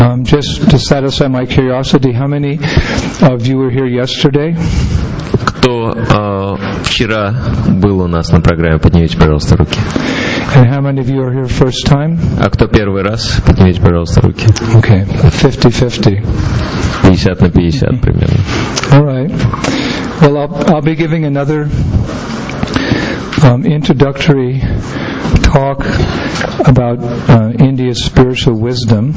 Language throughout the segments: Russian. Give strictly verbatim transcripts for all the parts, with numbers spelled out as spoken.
Um, just to satisfy my curiosity, how many of you were here yesterday? Кто э, вчера был у нас на программе, поднимите, пожалуйста, руки. And how many of you are here first time? А кто первый раз, поднимите, пожалуйста, руки. Okay, fifty-fifty. пятьдесят на пятьдесят примерно. All right. Well, I'll, I'll be giving another um, introductory talk about uh, India's spiritual wisdom.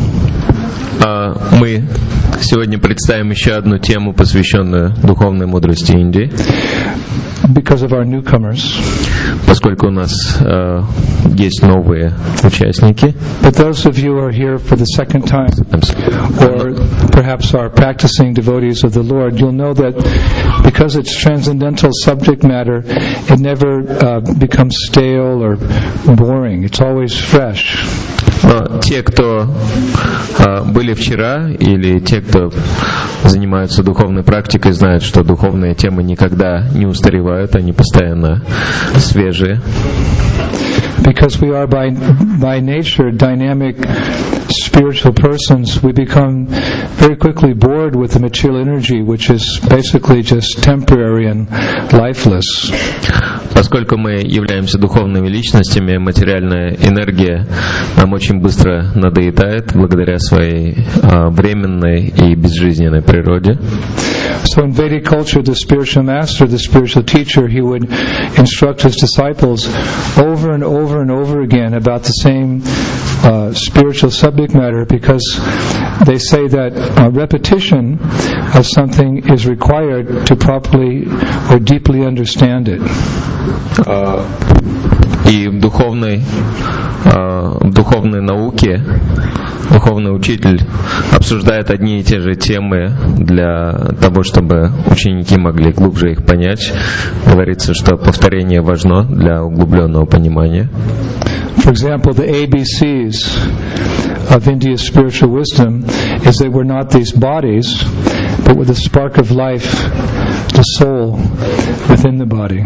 Uh, мы сегодня представим еще одну тему, посвященную духовной мудрости Индии. Because of our newcomers. Поскольку у нас uh, есть новые участники. But those of you who are here for the second time, or perhaps are practicing devotees of the Lord, you'll know that because it's transcendental subject matter, it never uh, becomes stale or boring. It's always fresh. Но те, кто э, были вчера, или те, кто занимаются духовной практикой, знают, что духовные темы никогда не устаревают, они постоянно свежие. Because we are by by nature dynamic spiritual persons, we become very quickly bored with the material energy, which is basically just temporary and lifeless. Поскольку мы являемся духовными личностями, материальная энергия нам очень быстро надоедает благодаря своей э, временной и безжизненной природе. So in Vedic culture, the spiritual master, the spiritual teacher, he would instruct his disciples over and over and over again about the same uh, spiritual subject matter, because they say that uh, repetition of something is required to properly or deeply understand it. Uh, и в духовной, uh, в духовной науке духовный учитель обсуждает одни и те же темы для того, чтобы ученики могли глубже их понять. Говорится, что повторение важно для углубленного понимания. For example, the A B Cs of India's spiritual wisdom is that we're not these bodies, but we're the spark of life, the soul within the body.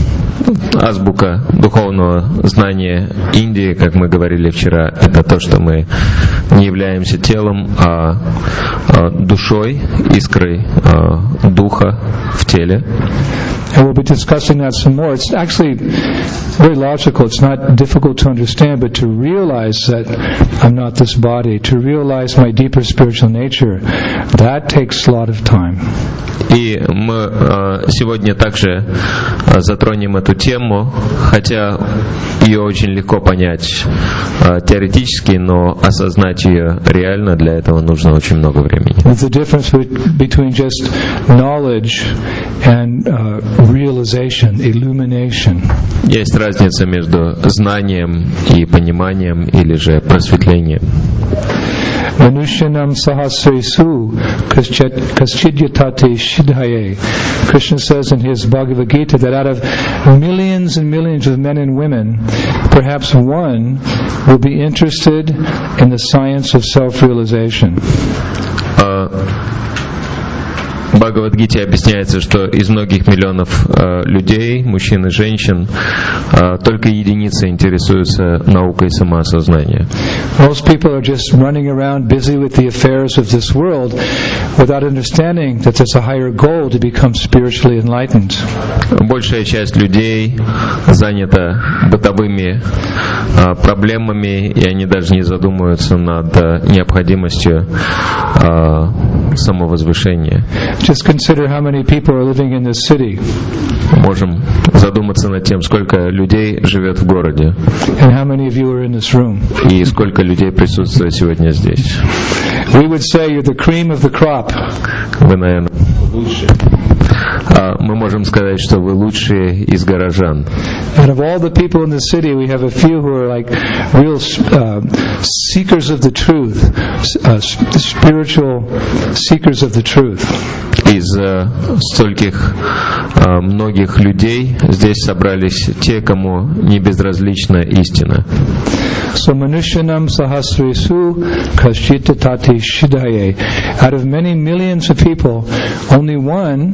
Азбука духовного знания Индии, как мы говорили вчера, это то, что мы не являемся телом, а, а душой, искрой а, духа в теле. And we'll be discussing that some more. It's actually very logical. It's not difficult to understand, but to realize that I'm not this body, to realize my deeper spiritual nature, that takes a lot of time. И мы э, сегодня также э, затронем эту тему, хотя ее очень легко понять э, теоретически, но осознать ее реально, для этого нужно очень много времени. The difference between just knowledge and uh, realization, illumination. Есть разница между знанием и пониманием, или же просветлением. Manushyanam sahasresu kaschidyatate shidhaye. Krishna says in his Bhagavad Gita that out of millions and millions of men and women, perhaps one will be interested in the science of self-realization. Uh, В Бхагавад-гите объясняется, что из многих миллионов э, людей, мужчин и женщин, э, только единицы интересуются наукой самоосознания. Most people are just running around busy with the affairs of this world without understanding that there's a higher goal to become spiritually enlightened. Большая часть людей занята бытовыми э, проблемами, и они даже не задумываются над э, необходимостью э, самовозвышения. Just consider how many people are living in this city. Можем задуматься над тем, сколько людей живет в городе. And how many of you are in this room? И сколько людей присутствует сегодня здесь. We would say you're the cream of the crop. Вы, наверное, лучшие. Мы можем сказать, что вы лучшие из горожан. Out of all the people in the city, we have a few who are like real uh, seekers of the truth, uh, spiritual seekers of the truth. Из uh, стольких uh, многих людей здесь собрались те, кому не безразлична истина. So manushyanam sahasresu kaschita tate shidaye. Out of many millions of people, only one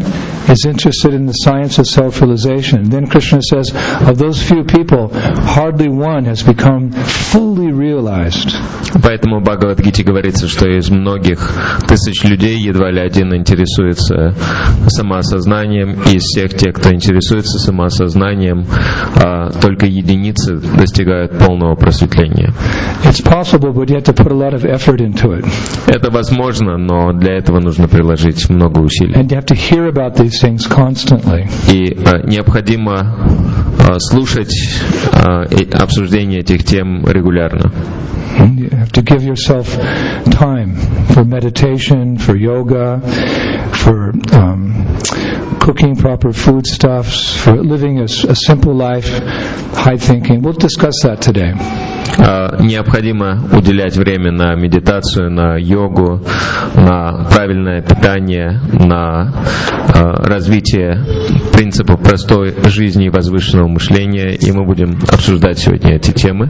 is interested in the science of self-realization. Then Krishna says, of those few people, hardly one has become fully realized. Поэтому в Бхагавад-гите говорится, что из многих тысяч людей едва ли один интересуется самоосознанием, и из всех тех, кто интересуется самоосознанием, только единицы достигают полного просветления. It's possible, but you have to put a lot of effort into it. Это возможно, но для этого нужно приложить много усилий. And you have to hear about these things constantly. И а, необходимо а, слушать а, обсуждение этих тем регулярно. You have to give yourself time for meditation, for yoga, for um, cooking proper foodstuffs, for living a, a simple life, high thinking. We'll discuss that today. Необходимо уделять время на медитацию, на йогу, на правильное питание, на развитие принципов простой жизни и возвышенного мышления, и мы будем обсуждать сегодня эти темы.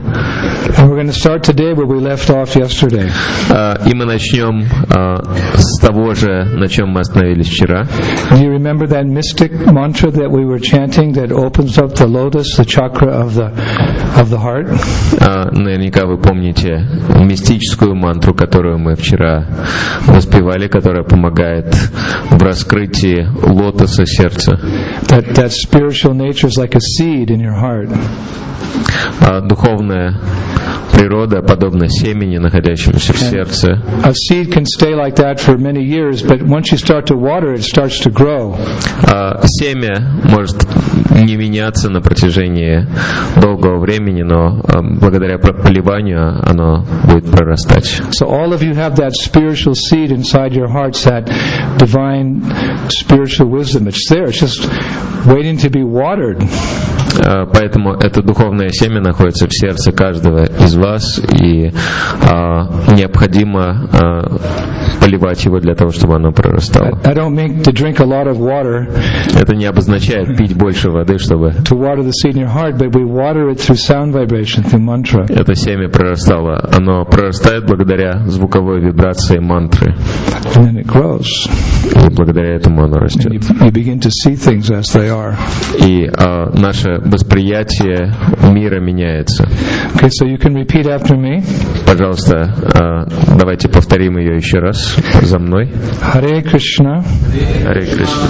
И мы начнем с того же, на чем мы остановились вчера. Do you remember that mystic mantra that we were chanting that opens up the lotus, the chakra of the of the heart? Наверняка вы помните мистическую мантру, которую мы вчера воспевали, которая помогает в раскрытии лотоса сердца. That, that spiritual nature is like a seed in your heart. Духовная природа подобна семени, находящемуся в сердце. A seed can stay like that for many years, but once you start to water it, it starts to grow. Семя может не меняться на протяжении долгого времени, но благодаря поливанию оно будет прорастать. So all of you have that spiritual seed inside your hearts, that divine spiritual wisdom. It's there. It's just waiting to be watered. Поэтому это духовное семя находится в сердце каждого из вас, и а, необходимо а, поливать его для того, чтобы оно прорастало. I don't mean to drink a lot of water. Это не обозначает пить больше воды, чтобы to water the seed in your heart, but we water it through sound vibration, through mantra. Это семя прорастало. Оно прорастает благодаря звуковой вибрации мантры. And then it grows. И благодаря этому оно растет. And you, you begin to see things as they are. И а, наше восприятие мира меняется. Okay, so you can repeat after me. Пожалуйста, а, давайте повторим ее еще раз за мной. Hare Krishna. Hare Krishna.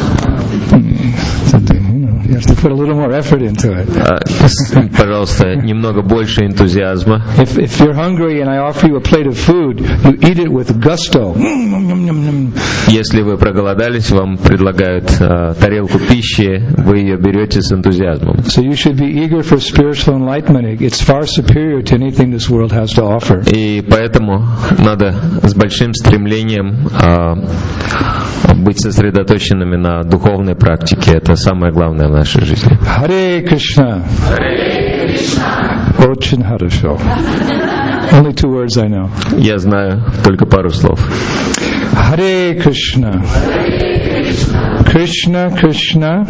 You have to put a little more effort into it. Uh, пожалуйста, немного больше энтузиазма. If, if you're hungry and I offer you a plate of food, you eat it with gusto. Если вы проголодались, вам предлагают uh, тарелку пищи, вы ее берете с энтузиазмом. So you should be eager for spiritual enlightenment. It's far superior to anything this world has to offer. И поэтому надо с большим стремлением uh, быть сосредоточенными на духовной практике. Это самое главное в нашей жизни. Hare Krishna. Hare Krishna. Очень хорошо. Only two words I know. Я знаю только пару слов. Hare Krishna. Krishna Krishna.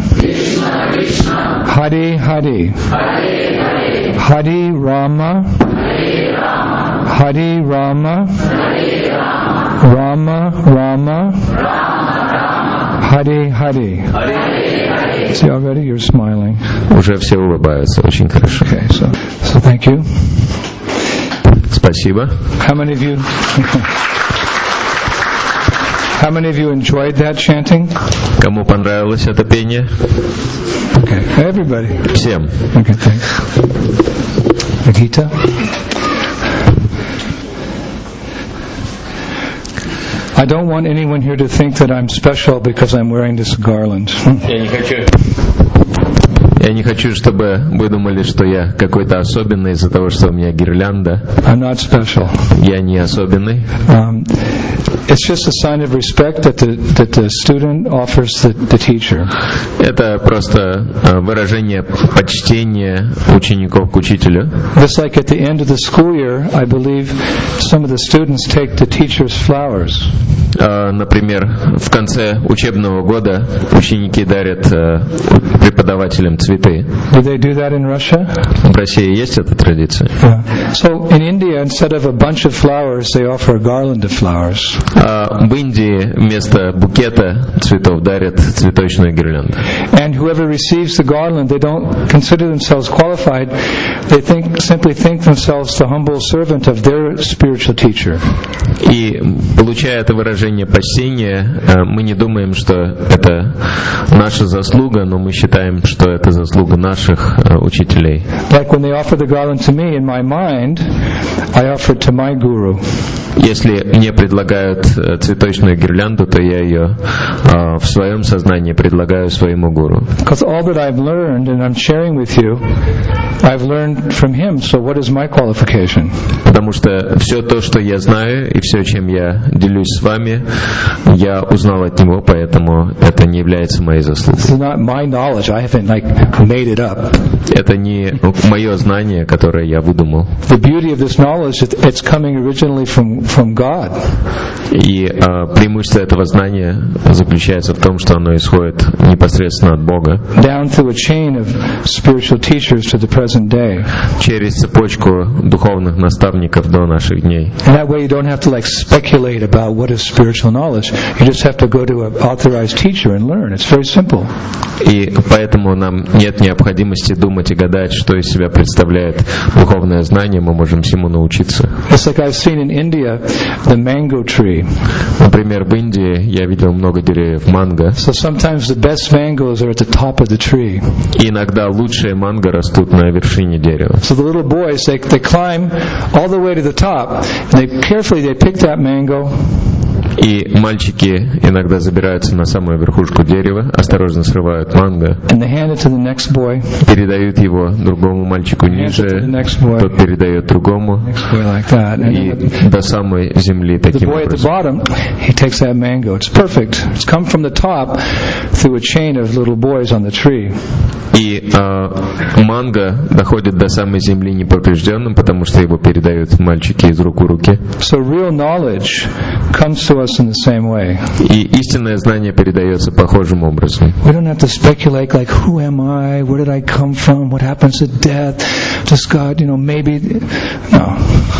Hare Hare. Hare Rama. Hare Rama. Rama Rama. Hare Hare. See already you're smiling. Уже все улыбаются, очень хорошо. Okay, so, so thank you. Спасибо. How many of you How many of you enjoyed that chanting? Кому понравилось это пение? Okay, everybody. Всем. Okay, thanks. Gita? I don't want anyone here to think that I'm special because I'm wearing this garland. Я не хочу. Я не хочу, чтобы вы думали, что я какой-то особенный из-за того, что у меня гирлянда. I'm not special. Я не особенный. Um, it's just a sign of respect that the that the student offers the, the teacher. Это просто выражение почтения учеников к учителю. Just like at the end of the school year, I believe some of the students take the teacher's flowers. Например, в конце учебного года ученики дарят преподавателям цветы. Do they do that in Russia? В России есть эта традиция? Yeah. So in India, instead of a bunch of flowers, they offer a garland of flowers. В Индии вместо букета цветов дарят цветочную гирлянду. And whoever receives the garland, they don't consider themselves qualified. They think simply think themselves the humble servant of their spiritual teacher. И получая это выражение почтения, мы не думаем, что это наша заслуга, но мы считаем, что это заслуга наших учителей. Like when they offer the garland to me, in my mind, I offer it to my guru. Если мне предлагают цветочную гирлянду, то я ее э, в своем сознании предлагаю своему гуру. Because all that I've learned and I'm sharing with you, I've learned from him. So what is my qualification? Потому что все то, что я знаю, и все, чем я делюсь с вами, я узнал от него, поэтому это не является моей заслугой. This is not my knowledge. I haven't like made it up. Это не мое знание, которое я выдумал. The beauty of this knowledge, it's coming originally from from God. И а, преимущество этого знания заключается в том, что оно исходит непосредственно от Бога. Down through a chain of spiritual teachers to the present day. Через цепочку духовных наставников до наших дней. And that way you don't have to like speculate about what is spiritual knowledge. You just have to go to an authorized teacher and learn. It's very simple. И поэтому нам нет необходимости думать и гадать, что из себя представляет духовное знание. Мы можем всему научиться. It's like I've seen in India the mango tree. Например, в Индии я видел много деревьев манго. So sometimes the best mangoes are at the top of the tree. И иногда лучшие манго растут на вершине дерева. So the little boys they they climb all the way to the top, and they carefully they pick that mango. И мальчики иногда забираются на самую верхушку дерева, осторожно срывают манго, and they hand it to the next boy, передают его другому мальчику ниже, тот передает другому, like that. И And до самой земли the таким boy at the образом. bottom, he takes that mango. It's perfect. It's come from the top through a chain of little boys on the tree. И э, манго доходит до самой земли неповрежденным, потому что его передают мальчики из рук в руки. So real knowledge comes to us in the same way. И истинное знание передается похожим образом. We don't have to speculate like, who am I? Where did I come from? What happens at death? Does God, you know, maybe... No.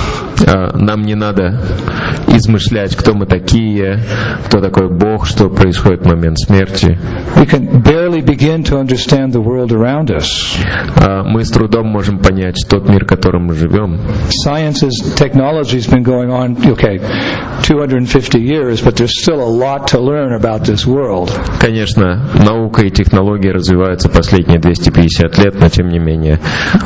Нам не надо измышлять, кто мы такие, кто такой Бог, что происходит в момент смерти. We can barely begin to understand the world around us. Мы с трудом можем понять тот мир, в котором мы живем. Science is, technology has been going on, okay, two hundred fifty years, but there's still a lot to learn about this world. Конечно, наука и технологии развиваются последние двести пятьдесят лет, но тем не менее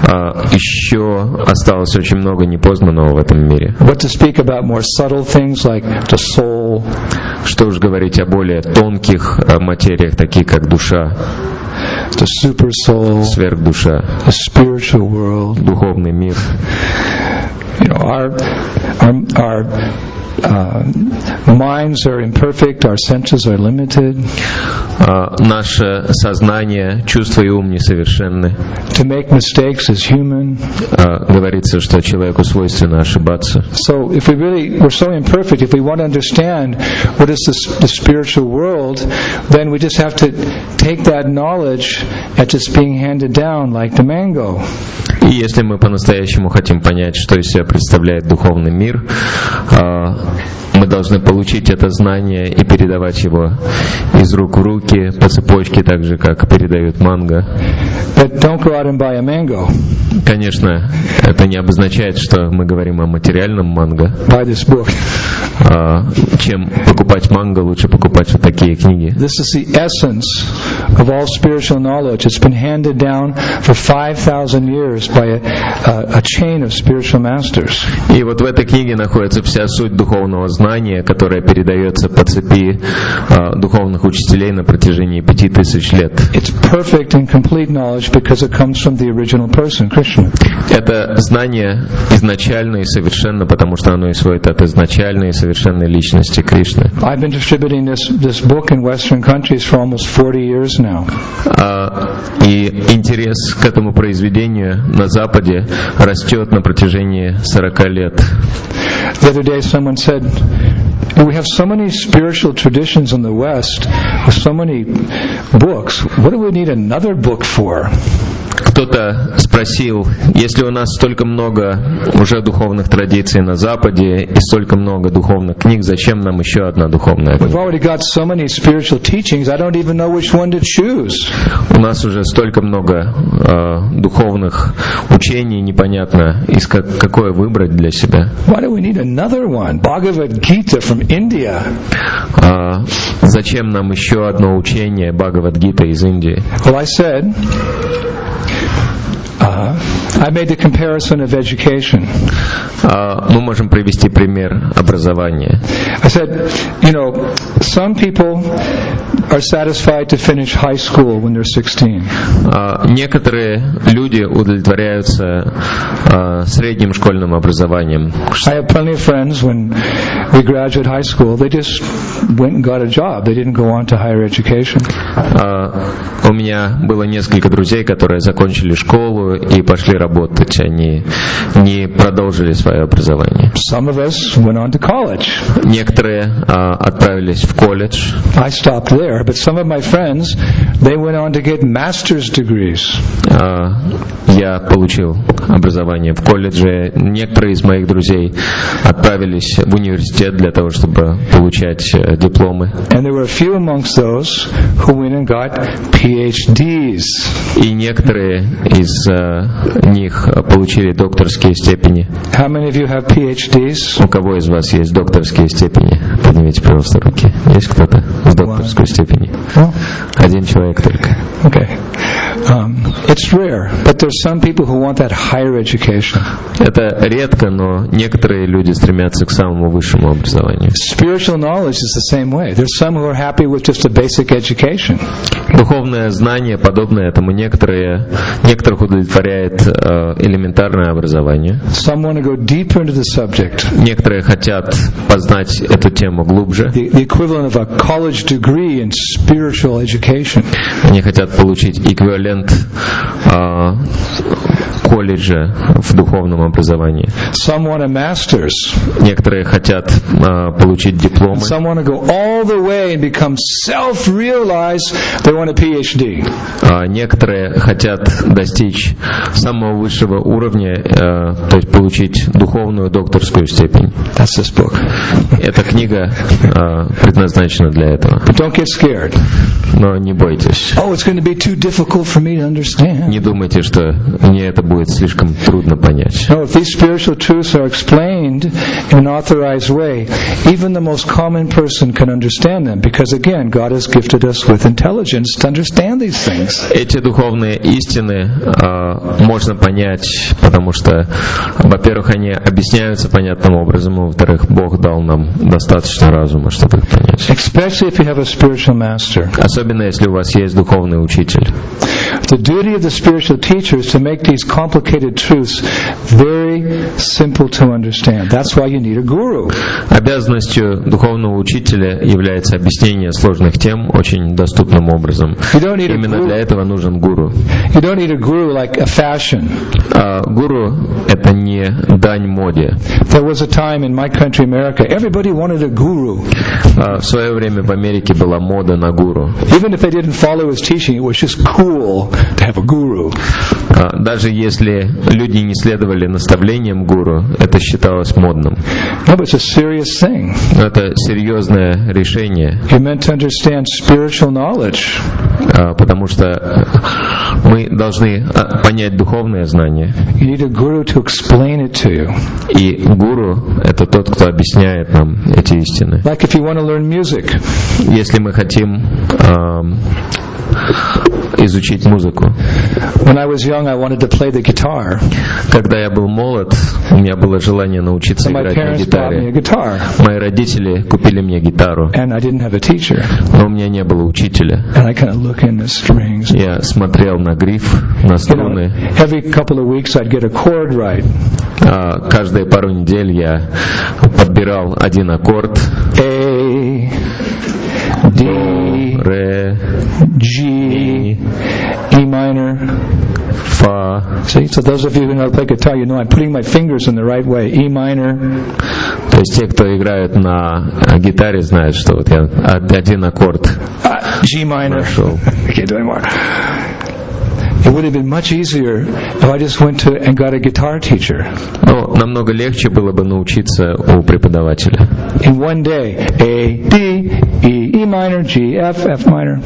еще осталось очень много непознанного в этом мире. What to speak about more subtle things like the soul. Что уж говорить о более тонких материях, такие как душа, the super soul, сверхдуша, the spiritual world, духовный мир. You know, our our our uh, minds are imperfect, our senses are limited. Uh, наше сознание, чувства и ум несовершенны. To make mistakes is human. Uh, говорится, что человеку свойственно ошибаться. So if we really, we're so imperfect, if we want to understand what is the, the spiritual world, then we just have to take that knowledge as it's being handed down like the mango. И если мы по-настоящему хотим понять, что из себя представляет духовный мир, uh, мы должны получить это знание и передавать его из рук в руки, по цепочке, так же, как передают манго. But don't go out and buy a mango. Конечно, это не обозначает, что мы говорим о материальном манго. Buy this book. Uh, чем покупать манго, лучше покупать вот такие книги. This is the essence of all spiritual knowledge. It's been handed down for five thousand years by a, a, a chain of spiritual masters. И вот в этой книге находится вся суть духовного знания, которое передается по цепи uh, духовных учителей на протяжении пяти тысяч лет. It's perfect and complete knowledge because it comes from the original person, Krishna. Это знание изначально и совершенно, потому что оно исходит от изначальной и совершенной личности Кришны. I've been distributing this this book in Western countries for almost forty years now. Uh, и интерес к этому произведению на Западе растет на протяжении сорока лет. The other day someone said, And we have so many spiritual traditions in the West with so many books. What do we need another book for? Кто-то спросил, если у нас столько много уже духовных традиций на Западе и столько много духовных книг, зачем нам еще одна духовная We've книга? already got so many spiritual teachings, I don't even know which one to choose. У нас уже столько много э, духовных учений, непонятно, из как, какое выбрать для себя. Why do we need another one? Bhagavad Gita from India. А зачем нам еще одно учение Бхагавад-гита из Индии? Well, I said, uh, I made the comparison of education. А, мы можем привести пример образования. I said, you know, some people are satisfied to finish high school when they're sixteen. А, некоторые люди удовлетворяются а, средним школьным образованием. I have plenty of friends when we graduate high school, they just went and got a job. They didn't go on to higher education. А, у меня было несколько друзей, которые закончили школу и пошли работать. Они не продолжили свое образование. Some of us went on to college. Некоторые а, отправились в колледж. I stopped there, but some of my friends, they went on to get master's degrees. А, я получил образование в колледже. Некоторые из моих друзей отправились в университет для того, чтобы получать э, дипломы. And there were a few amongst those who went and got P H Ds. И некоторые из э, них получили докторские степени. How many of you have P H Ds? У кого из вас есть докторские степени? Поднимите, пожалуйста, руки. Есть кто-то с докторской степенью? Well, Один человек только. okay. Um, it's rare, but there's some people who want that higher education. Это редко, но некоторые люди стремятся к самому высшему образованию. Spiritual knowledge is the same way. There's some who are happy with just a basic education. Духовное знание, подобное этому, некоторые, некоторых удовлетворяет э, элементарное образование. Some want to go deeper into the subject. Некоторые хотят познать эту тему глубже. The, the equivalent of a college degree in spiritual education. Они хотят получить эквивалент э, колледжа в духовном образовании. Some want a master's. Некоторые хотят э, получить дипломы. Some want to go all the way and become self-realized. They want a P H D. А некоторые хотят достичь самого высшего уровня, э, то есть получить духовную докторскую степень. That's this book. Эта книга э, предназначена для этого. But don't get scared. Но не бойтесь. Oh, it's going to be too difficult for me to understand. Не думайте, что мне это будет слишком трудно понять. No, if these spiritual truths are explained in an authorized way, even the most common person can understand them, because again, God has gifted us with intelligence to understand these things. Эти духовные истины э, можно понять, потому что, во-первых, они объясняются понятным образом, а во-вторых, Бог дал нам достаточно разума, чтобы их понять. Especially if you have a spiritual master. Особенно, если у вас есть духовный учитель. The duty of the spiritual teacher is to make these complicated truths very simple to understand. That's why you need a guru. Обязанностью духовного учителя является объяснение сложных тем очень доступным образом. You don't need a Именно guru. для этого нужен гуру. You don't need a guru like a fashion. А гуру — это не дань моде. There was a time in my country, America, everybody wanted a guru. А в свое время в Америке была мода на гуру. Even if they didn't follow his teaching, it was just cool to have a guru. А даже если люди не следовали наставлениям гуру, это считалось модным. No, but it's a serious thing. Но это серьезное решение, You're meant to understand spiritual knowledge. а, потому что мы должны а, понять духовное знание. You need a guru to explain it to you. И гуру — это тот, кто объясняет нам эти истины. Like if you want to learn music, Если мы хотим ам, изучить музыку. when I was young, I wanted to play the guitar. Когда я был молод, у меня было желание научиться So my играть на parents bought me a гитаре. guitar, Мои родители купили мне гитару, and I didn't have a teacher. но у меня не было учителя. And I kind of look in the strings. Я смотрел на гриф, на You know, струны. every couple of weeks I'd get a chord right. А, каждые пару недель я подбирал один аккорд. A, D, Ре, G, E minor, фа. See, so those of you who know how to play guitar, you know I'm putting my fingers in the right way. E minor. То есть те, кто играют на гитаре, знают, что вот я один аккорд Uh, G minor. прошел. I can't do anymore. It would have been much easier if I just went to and got a guitar teacher. Но намного легче было бы научиться у преподавателя. In one day, A, D, E, E minor, G, F, F minor.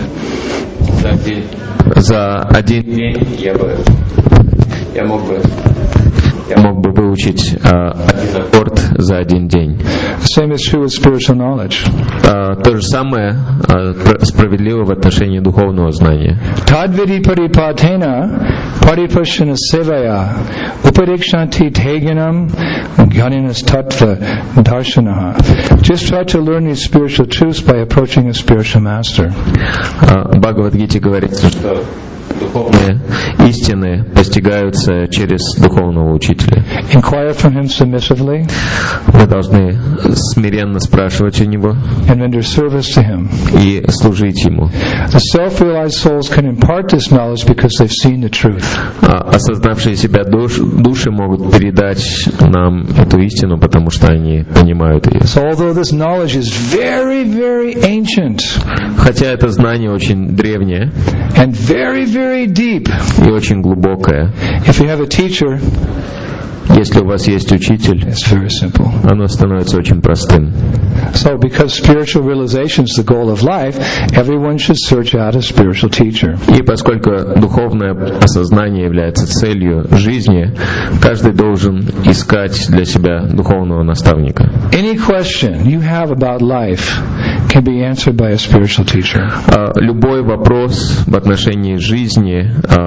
За один день я бы, я мог бы, я мог бы выучить а, один аккорд за один день. The same is true with spiritual knowledge. А, то же самое а, справедливо в отношении духовного знания. Tadvidi paripatena paripashana sevaya upadikshanti teganam ganinas tattva darshanaha. Just try to learn these spiritual truths by approaching a spiritual master. В Бхагавад-гите говорится, что духовные истины постигаются через духовного учителя. Inquire from him submissively Мы должны смиренно спрашивать у него and render service to him. и служить ему. The self-realized souls can impart this knowledge because they've seen the truth. А осознавшие себя душ, души могут передать нам эту истину, потому что они понимают ее. So although this knowledge is very, very ancient Хотя это знание очень древнее and very, very deep, и очень глубокое, if you have a teacher, если у вас есть учитель, it's very simple. оно становится очень простым. So because spiritual realization is the goal of life, everyone should search out a spiritual teacher. И поскольку духовное осознание является целью жизни, каждый должен искать для себя духовного наставника. Any question you have about life can be answered by a spiritual teacher. Любой вопрос в отношении жизни,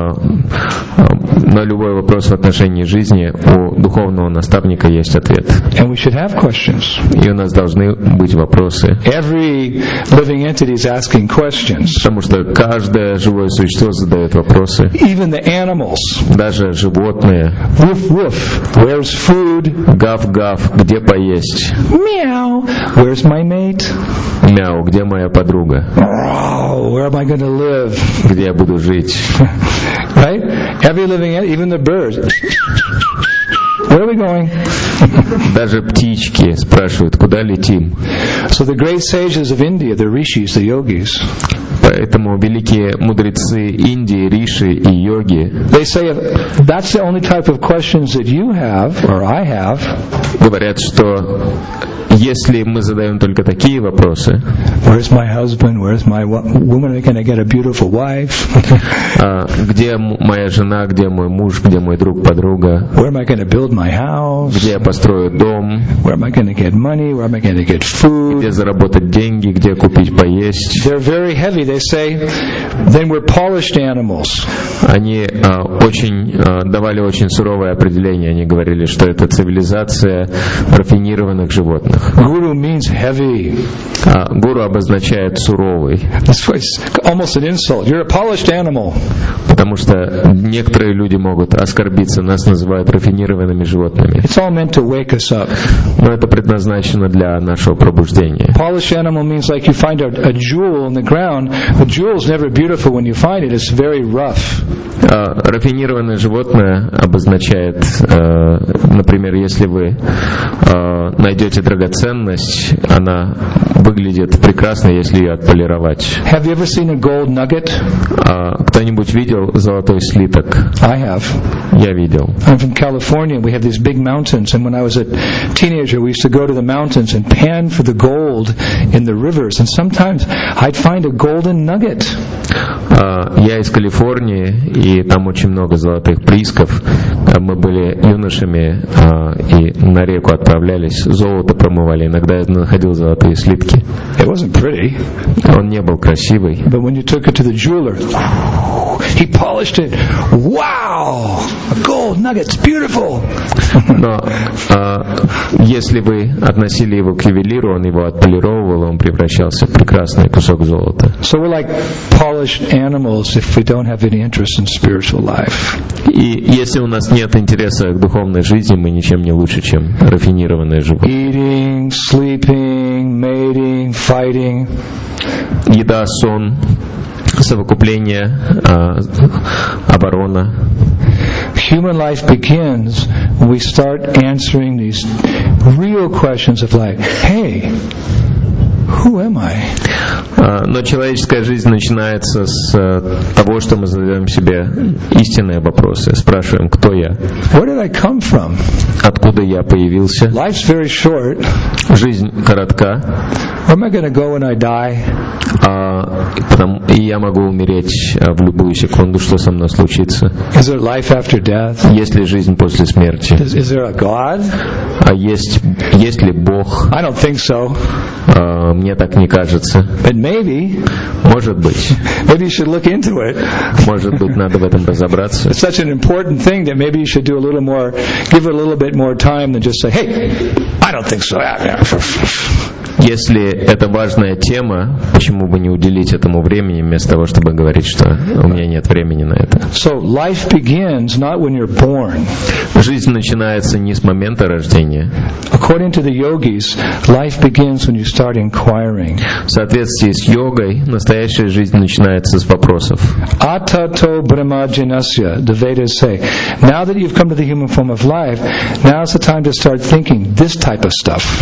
на любой вопрос в отношении жизни у духовного наставника есть ответ. And we should have questions. И у нас должны быть вопросы. Every living entity is asking questions. Потому что каждое живое существо задает вопросы. Even the animals. Даже животные. Woof woof. Where's food? Гав-гав. Где поесть? Meow. Where's my mate? Мяу. Где моя подруга? Oh, where am I going to live? Где я буду жить? Right? Every living entity, even the birds. Where are we going? Даже птички спрашивают, куда летим. So the great sages of India, the rishis, the yogis, Поэтому великие мудрецы Индии, риши и йоги, they say if that's the only type of questions that you have or I have, говорят, что если мы задаем только такие вопросы, where's my husband, where's my wa- woman, am I going to get a beautiful wife? где м- моя жена, где мой муж, где мой друг, подруга, Where am I going to build my house? где я построю дом, Where am I going to get money? Where am I going to get food? где заработать деньги, где купить поесть. They're very heavy. They say, then we're polished animals. Они а, очень а, давали очень суровое определение. Они говорили, что это цивилизация рафинированных животных. Guru means heavy. А, гуру обозначает суровый, That's why it's almost an insult. You're a polished animal. потому что некоторые люди могут оскорбиться, нас называют рафинированными животными. It's all meant to wake us up. Но это предназначено для нашего пробуждения. Polished animal means like you find a, a jewel in the ground. The jewel is never beautiful when you find it. It's very rough. А, рафинированное животное обозначает, э, например, если вы э, найдете драгоценность, она выглядит прекрасно, если ее отполировать. Have you ever seen a gold nugget? А, кто-нибудь видел золотой слиток? I have. Я видел. I'm from California. We have these big mountains, and when I was a teenager, we used to go to the mountains and pan for the gold in the rivers. And sometimes I'd find a golden nugget. А, я из Калифорнии, и там очень много золотых приисков. А, мы были юношами а, и на реку отправлялись, золото промывали. Иногда я находил золотые слитки. It wasn't pretty, Он не был красивый. but when you took it to the jeweler, he polished it. Wow, a gold nugget, it's beautiful. Но а, если вы относили его к ювелиру, он его отполировывал, он превращался в прекрасный кусок золота. So we're like polished animals if we don't have any interest in spiritual life. И если у нас нет интереса к духовной жизни, мы ничем не лучше, чем рафинированные животные. Eating, sleeping, mating, fighting. Еда, сон, совокупление, а, оборона. Human life begins when we start answering these real questions of life. Hey, who am I? Но человеческая жизнь начинается с того, что мы задаем себе истинные вопросы. Спрашиваем, кто я? Where did I come from? Откуда я появился? Life's very short. Жизнь коротка. Where am I going to go when I die? А, потому, и я могу умереть в любую секунду, что со мной случится. Is there life after death? Есть ли жизнь после смерти? Is, is there a God? А есть, есть ли Бог? I don't think so. А, мне так не кажется. But maybe. Может быть. Maybe you should look into it. Может быть, надо в этом разобраться. It's such an important thing that maybe you should do a little more, give it a little bit more time than just say, hey, I don't think so. Если это важная тема, почему бы не уделить этому времени, вместо того, чтобы говорить, что у меня нет времени на это? So life begins not when you're born. Жизнь начинается не с момента рождения. According to the yogis, life begins when you start inquiring. В соответствии с йогой, настоящая жизнь начинается с вопросов. Atato brahmajanasya, the Vedas say. Now that you've come to the human form of life, now's the time to start thinking this type of stuff.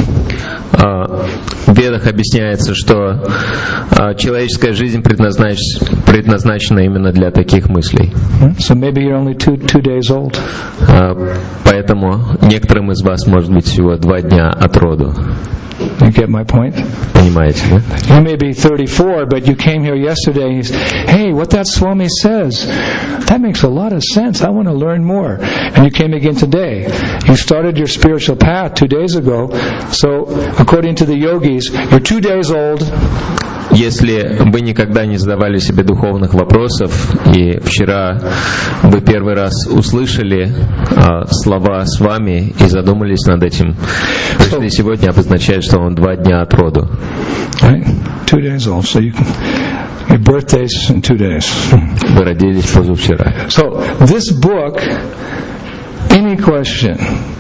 В Ведах объясняется, что человеческая жизнь предназнач... предназначена именно для таких мыслей. So maybe you're only two, two days old. Поэтому некоторым из вас может быть всего два дня от роду. You get my point? Понимаете, да? You may be thirty-four, but you came here yesterday and you said, hey, what that Swami says, that makes a lot of sense. I want to learn more. And you came again today. You started your spiritual path two days ago. So, according to the yogis, you're two days old. Если вы никогда не задавали себе духовных вопросов, и вчера вы первый раз услышали а, слова с вами и задумались над этим, пришли сегодня, обозначает, что он два дня от роду. Right? Two days old. So you can, your birthday's in two days. Вы родились позавчера. So this book, any question,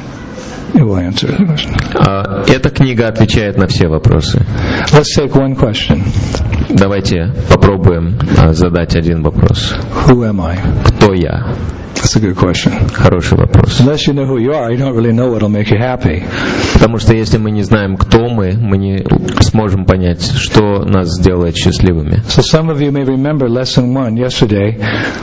it will answer the question. А, эта книга отвечает на все вопросы. Let's take one question. Давайте попробуем а, задать один вопрос. Who am I? Кто я? That's a good question. Хороший вопрос. Unless you know who you are, you don't really know what'll make you happy. Потому что если мы не знаем, кто мы, мы не сможем понять, что нас сделает счастливыми. So some of you may remember lesson one yesterday.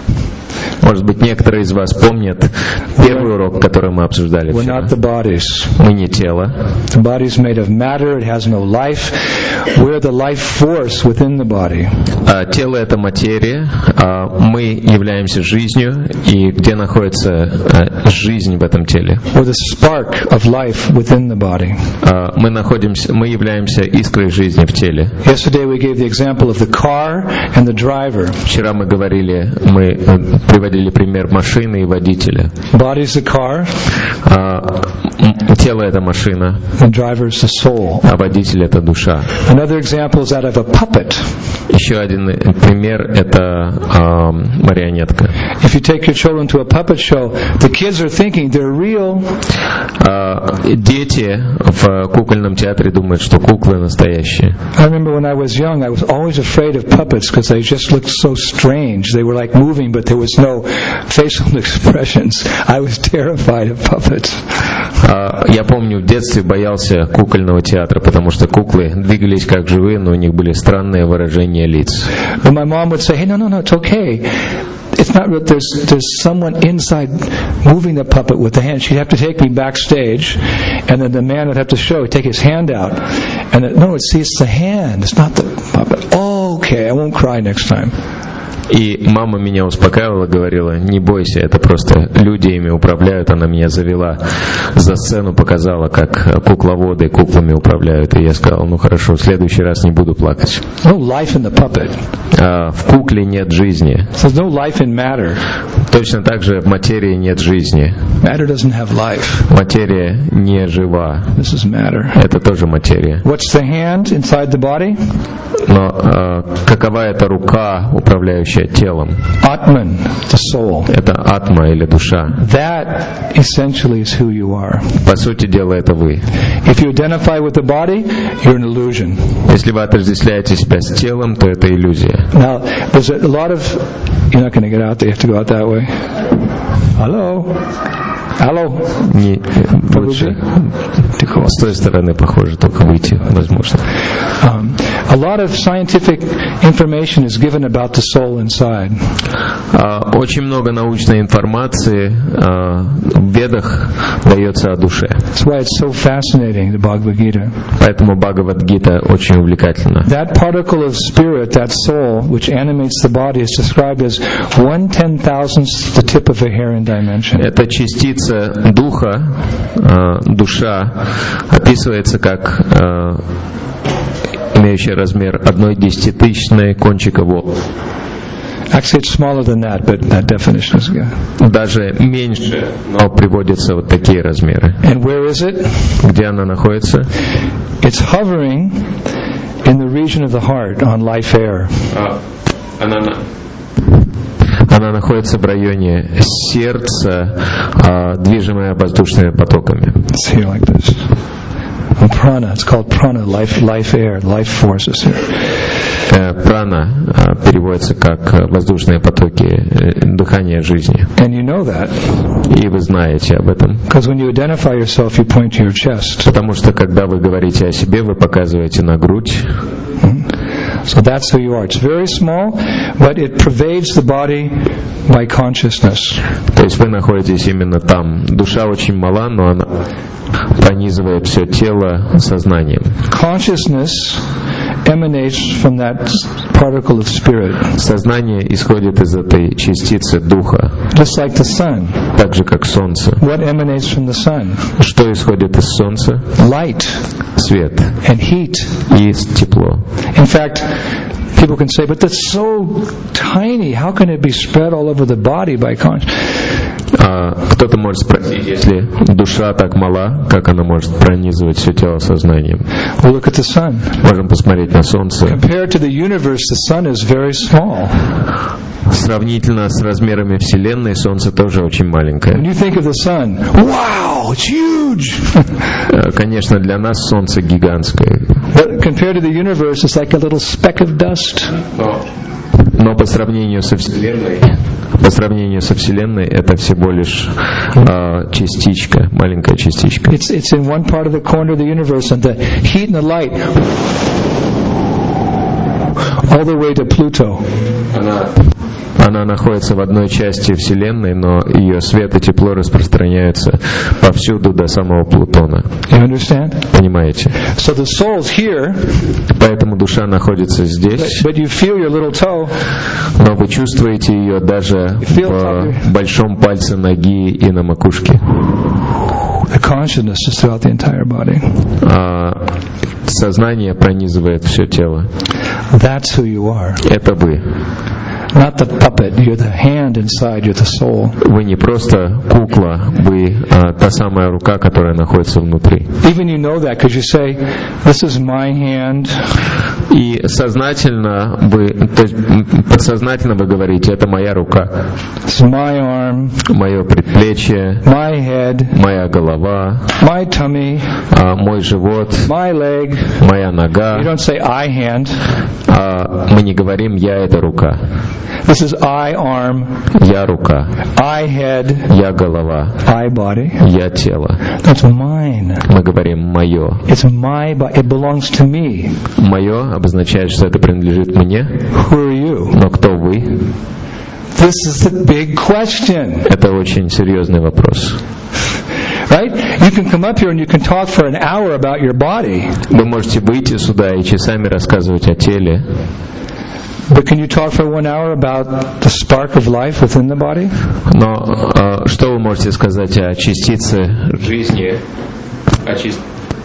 Может быть, некоторые из вас помнят первый урок, который мы обсуждали We're вчера. not the bodies. Мы не тело. The body is made of matter. It has no life. We're the life force within the body. А, тело — это материя. А, мы являемся жизнью. И где находится а, жизнь в этом теле? We're the spark of life within the body. А, мы находимся, мы являемся искрой жизни в теле. Yesterday we gave the example of the car and the driver. Вчера мы говорили, мы приводили пример машины и водителя. Body is the car. А, тело — это машина. The driver is the soul. А водитель — это душа. Another example is that of a puppet. Еще один пример — это а, марионетка. If you take your children to a puppet show, the kids are thinking they're real. А, дети в кукольном театре думают, что куклы настоящие. I remember when I was young, I was always afraid of puppets because they just looked so strange. They were like moving, but there was no facial expressions. I was terrified of puppets. А, я помню, в детстве боялся кукольного театра, потому что куклы двигались как живые, но у них были странные выражения лиц. But my mom would say, hey, no, no, no, it's okay. It's not real. There's, there's someone inside moving the puppet with the hand. She'd have to take me backstage, and then the man would have to show, take his hand out. And it, no, it's, see, it's the hand. It's not the puppet. Oh, okay, I won't cry next time. И мама меня успокаивала, говорила, не бойся, это просто люди ими управляют. Она меня завела за сцену, показала, как кукловоды куклами управляют. И я сказал, ну хорошо, в следующий раз не буду плакать. No life in the puppet. А в кукле нет жизни. There's no life in matter. Точно так же в материи нет жизни. Matter doesn't have life. Материя не жива. This is matter. Это тоже материя. What's the hand inside the body? Но а, какова эта рука, управляющая телом? Atman, the soul. Это атма или душа. That essentially is who you are. По сути дела, это вы. If you identify with the body, you're an illusion. Если вы отождествляете себя с телом, то это иллюзия. Now, there's a lot of... You're not going to get out there. You have to go out that way. Hello? Hello? Не, лучше с той стороны, похоже, только выйти возможно. Um, a lot of scientific information is given about the soul inside. Uh, очень много научной информации uh, в Ведах дается о душе. That's why it's so fascinating, the Bhagavad Gita. Поэтому Бхагавад-гита очень увлекательна. That particle of spirit, that soul, which animates the body, is described as one ten thousandth the tip of a hair in dimension. Эта частица духа, uh, душа, описывается как uh, имеющая размер одной десятитысячной кончика волоса. Actually, it's smaller than that, but that definition is good. Даже меньше, но приводятся вот такие размеры. And where is it? Где она находится? It's hovering in the region of the heart on life air. Она, она находится в районе сердца, движимая воздушными потоками. It's here like this. Prana, it's called prana, life, life air, life forces here. Прана переводится как воздушные потоки, дыхание жизни. And you know that. И вы знаете об этом. Because when you identify yourself, you point to your chest. Потому что когда вы говорите о себе, вы показываете на грудь. So that's who you are. It's very small, but it pervades the body by consciousness. То есть вы находитесь именно там. Душа очень мала, но она пронизывает все тело сознанием. Consciousness emanates from that particle of spirit. Сознание исходит из этой частицы духа. Just like the sun. Так же как солнце. What emanates from the sun? Что исходит из солнца? Light. Свет. And heat. И тепло. In fact, people can say, but that's so tiny. How can it be spread all over the body by consciousness? А кто-то может спросить, если душа так мала, как она может пронизывать все тело сознанием? Well, look at the sun. Можем посмотреть на солнце. Compared to the universe, the sun is very small. Сравнительно с размерами Вселенной, солнце тоже очень маленькое. When you think of the sun, wow, it's huge. Конечно, для нас солнце гигантское. But compared to the universe, it's like a little speck of dust. Но по сравнению со Вселенной, по сравнению со Вселенной, это всего лишь э, частичка, маленькая частичка. It's it's in one part of the corner of the universe, and the heat and the light all the way to Pluto. Она, она находится в одной части Вселенной, но ее свет и тепло распространяются повсюду до самого Плутона. You understand? Понимаете? So the soul's here. Поэтому душа находится здесь. But you feel your little toe. Но вы чувствуете ее даже в большом пальце ноги и на макушке. The consciousness is throughout the entire body. А сознание пронизывает все тело. That's who you are. Это вы. Not the puppet. You're the hand inside. You're the soul. Вы не просто кукла, вы а, та самая рука, которая находится внутри. Even you know that because you say, "This is my hand." И сознательно вы, то есть подсознательно вы говорите, это моя рука. It's my arm. Мое предплечье. My head. Моя голова. My tummy. А, мой живот. My leg. Моя нога. You don't say I hand. А, мы не говорим я это рука. This is I arm. Я рука. I head. Я голова. I body. Я тело. That's mine. Мы говорим мое. It's my body. It belongs to me. Мое обозначает, что это принадлежит мне. Who are you? Но кто вы? This is the big question. Это очень серьезный вопрос. Right? You can come up here and you can talk for an hour about your body. Вы можете выйти сюда и часами рассказывать о теле. But can you talk for one hour about the spark of life within the body? Но э, что вы можете сказать о частице жизни? О чис...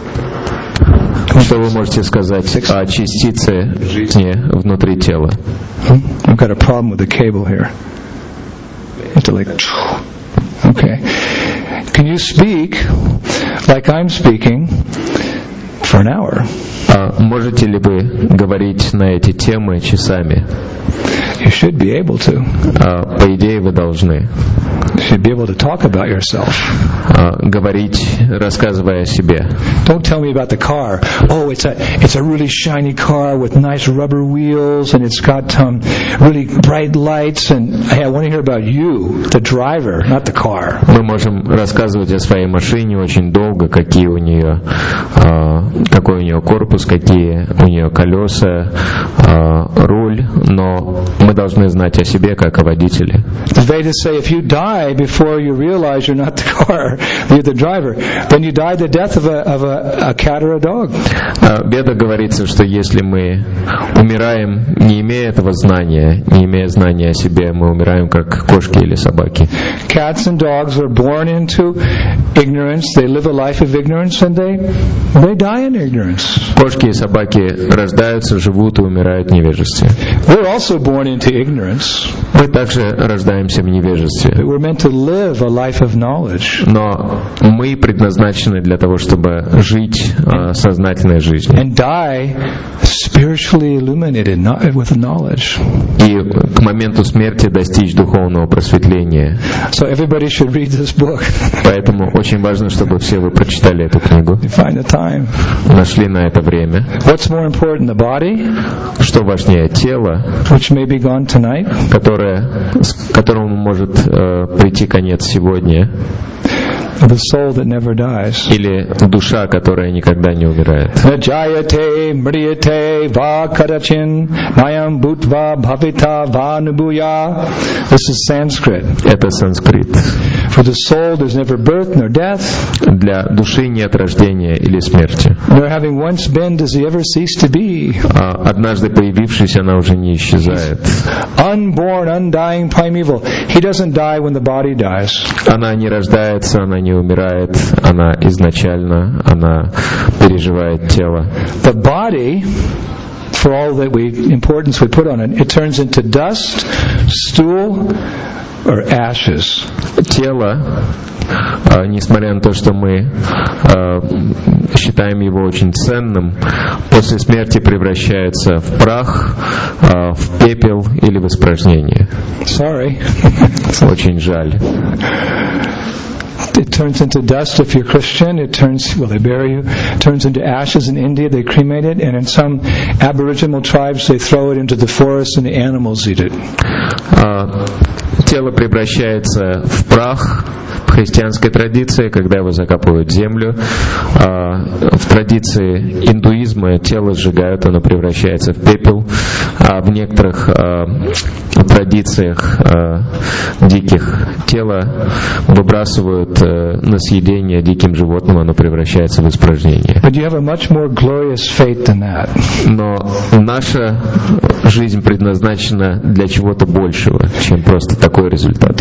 Что вы можете сказать о частице жизни внутри тела? I've got a problem with the cable here. It's like, okay. Can you speak like I'm speaking for an hour? А можете ли вы говорить на эти темы часами? You should be able to. Uh, по идее, вы должны. You should be able to talk about yourself. Uh, говорить, рассказывая о себе. Don't tell me about the car. Oh, it's a it's a really shiny car with nice rubber wheels, and it's got um, really bright lights. And hey, I want to hear about you, the driver, not the car. Мы можем рассказывать о своей машине очень долго, какие у нее, uh, какой у нее корпус, какие у нее колеса, uh, руль, но мы должны знать о себе как о водителе. The Vedas say if you die before you realize you're not the car, you're the driver, then you die the death of a of a, a cat or a dog. В Ведах говорится, что если мы умираем, не имея этого знания, не имея знания о себе, мы умираем как кошки или собаки. Cats and dogs are born into ignorance. They live a life of ignorance, and they they die in ignorance. Кошки и собаки рождаются, живут и умирают в невежестве. We're also born into ignorance. Мы также рождаемся в невежестве. We're meant to live a life of knowledge. Но мы предназначены для того, чтобы жить uh, сознательной жизнью. And die spiritually illuminated, not with knowledge. И к моменту смерти достичь духовного просветления. So everybody should read this book. Поэтому очень важно, чтобы все вы прочитали эту книгу. Find the time. Нашли на это время. What's more important, the body? Что важнее, тело, which may be gone tonight, которое, с которому может э, прийти конец сегодня, the soul that never dies, или душа, которая никогда не умирает. Jayate mriyate va karachin mayam bhutva bhavita va nubuya. This is Sanskrit. Это санскрит. For the soul there's never birth nor death. Для души нет рождения или смерти. Nor having once been does he ever cease to be. Однажды появившись, она уже не исчезает. Unborn, undying, primeval. He doesn't die when the body dies. Она не рождается, она не умирает, она изначально, она переживает тело. The body, for all that we importance we put on it, it turns into dust, stool, or ashes. Тело, несмотря на то, что мы считаем его очень ценным, после смерти превращается в прах, в пепел или в испражнение. Sorry. Очень жаль. It turns into dust if you're Christian. It turns, well, they bury you. It turns into ashes in India. They cremate it, and in some Aboriginal tribes, they throw it into the forest, and the animals eat it. Тело превращается в прах. В христианской традиции, когда его закапывают в землю, в традиции индуизма тело сжигают, оно превращается в пепел, а в некоторых традициях диких тело выбрасывают на съедение диким животным, оно превращается в испражнение. But you have a much more glorious fate than that. Но наша жизнь предназначена для чего-то большего, чем просто такой результат.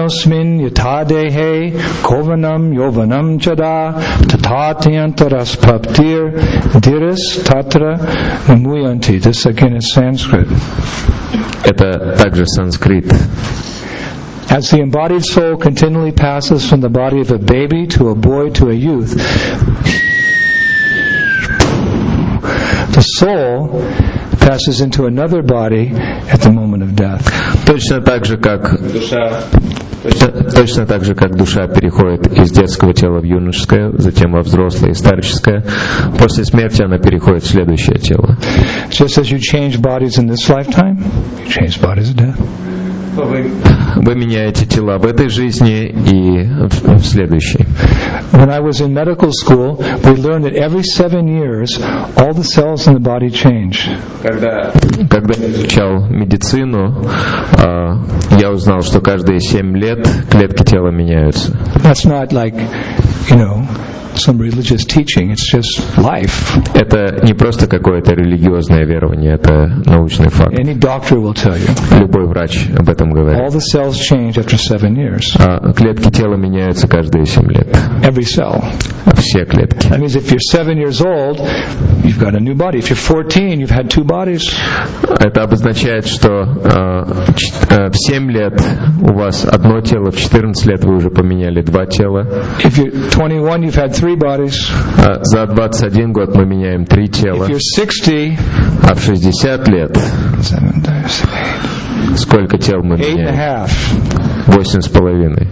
Kovanam yovanam chada tatatyantaras paptir diris tatra muyanti. This again is Sanskrit. Это также санскрит. As the embodied soul continually passes from the body of a baby to a boy to a youth, the soul passes into another body at the moment of death. Точно так же, как душа Точно так же, как душа переходит из детского тела в юношеское, затем во взрослое и старческое, после смерти она переходит в следующее тело. Just as you change bodies in this lifetime, you change bodies of death. Вы меняете тела в этой жизни и в следующей. When I was in medical school, we learned that every seven years, all the cells in the body change. Когда, когда я изучал медицину, я узнал, что каждые семь лет клетки тела меняются. That's not like, you know, some religious teaching. It's just life. Это не просто какое-то религиозное верование, это научный факт. Any doctor will tell you. Любой врач об этом говорит. All the cells change after seven years. А клетки тела меняются каждые семь лет. Every cell. Все клетки. That means if you're seven years old, you've got a new body. If you're fourteen, you've had two bodies. Это обозначает, что э, в семь лет у вас одно тело, в четырнадцать лет вы уже поменяли два тела. If you're twenty-one, you've had three bodies. За двадцать один год мы меняем три тела. If you're sixty, а в шестьдесят лет seven times eight. Сколько тел мы Eight and a меняем? half. Восемь с половиной.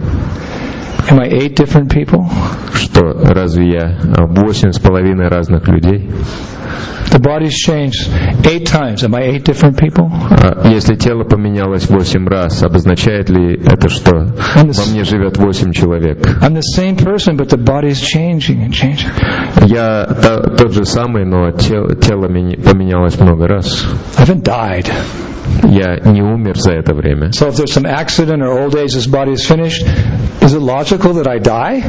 Am I eight different people? Что, разве я восемь с половиной разных людей? The body's changed eight times. Am I eight different people? Если тело поменялось восемь раз, обозначает ли это, что во мне живет восемь человек? I'm the same person, but the body's changing and changing. Я та, тот же самый, но тело, тело поменялось много раз. I haven't died. Я не умер за это время. So if there's some accident or old age, this body is finished, is it logical that I die?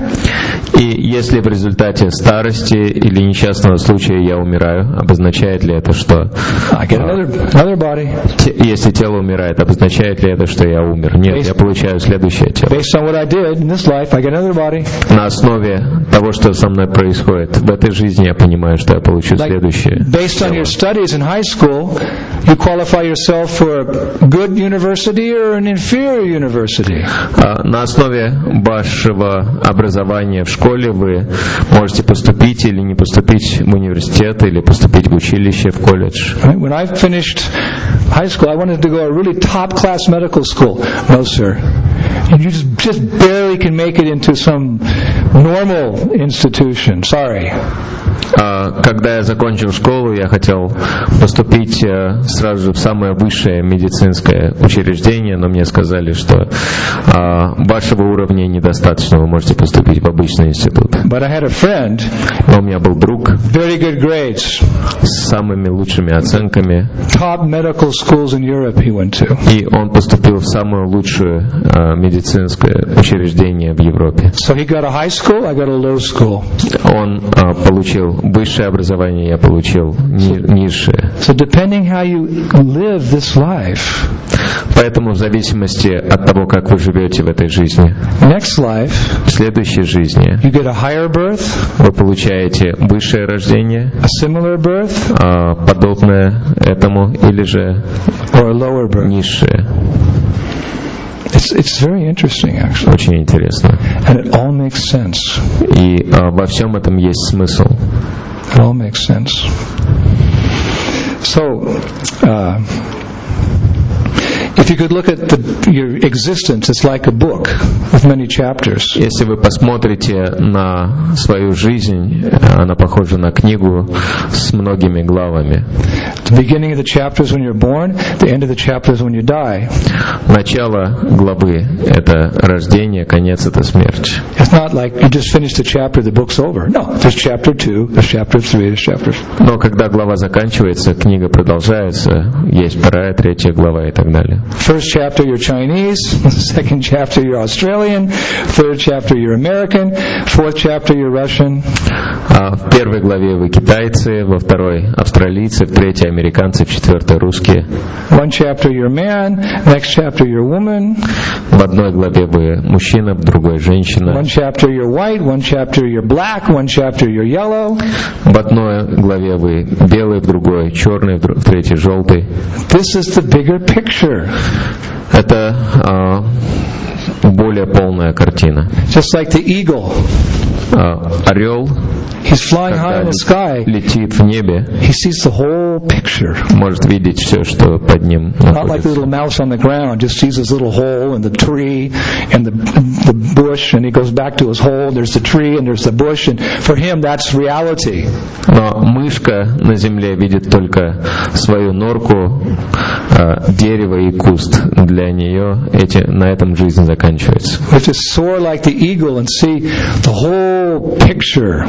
И если в результате старости или несчастного случая я умираю, обозначает ли это, что... I get another, another body. Те, если тело умирает, обозначает ли это, что я умер? Нет, я получаю следующее тело. Based on what I did in this life, I get another body. На основе того, что со мной происходит в этой жизни, я понимаю, что я получу Like, следующее. based on your studies in high school, you qualify yourself for a good university or an inferior university. На основе вашего образования в школе вы можете поступить или не поступить в университет, или поступить в училище, в колледж. When I finished high school, I wanted to go to a really top-class medical school. No, sir. You just, just barely can make it into some normal institution. Sorry. Когда я закончил школу, я хотел поступить сразу же в самое высшее медицинское учреждение, но мне сказали, что вашего уровня недостаточно, вы можете поступить в обычный институт. But I had a friend, но у меня был друг very good grades, с самыми лучшими оценками. Top medical schools in Europe he went to. И он поступил в самую лучшую медицинское учреждение в Европе. So he got a high school, I got a low school. Он получил высшее образование, я получил ни- низшее. So depending how you live this life, поэтому в зависимости от того, как вы живете в этой жизни, next life, в следующей жизни, you get a higher birth, вы получаете высшее рождение, a similar birth, а, подобное этому, или же or a lower birth. низшее. It's, it's very interesting, actually. Очень интересно. And it all makes sense. И а, во всем этом есть смысл. It all makes sense. So, uh, if you could look at the, your existence, it's like a book with many chapters. Если вы посмотрите на свою жизнь, она похожа на книгу с многими главами. The beginning of the chapter is when you're born, the end of the chapter is when you die. Начало главы — это рождение, конец — это смерть. It's not like you just finished the chapter, the book's over. No, there's chapter two, there's chapter three, there's chapter four. Но когда глава заканчивается, книга продолжается, есть вторая, третья глава и так далее. First chapter you're Chinese, second chapter you're Australian, third chapter you're American, fourth chapter you're Russian. А в первой главе вы китайцы, во второй австралийцы, в третьей американцы, в четвертой русские. One chapter you're man, next chapter you're woman. В одной главе вы мужчина, в другой женщина. One chapter you're white, one chapter you're black, one chapter you're yellow. В одной главе вы белый, в другой черный, в, друг, в третьей желтый. This is the bigger picture. Это а, более полная картина. Just like the eagle. А, орел, He's flying high in the sky. летит в небе, He sees the whole picture. может видеть все, что под ним Not like the находится. little mouse on the ground, just sees his little hole in the tree and the the bush, and he goes back to his hole. There's the tree and there's the bush, and for him that's reality. Но мышка на земле видит только свою норку, а, дерево и куст. Для нее эти, на этом жизнь заканчивается. We just soar like the eagle and see the whole picture.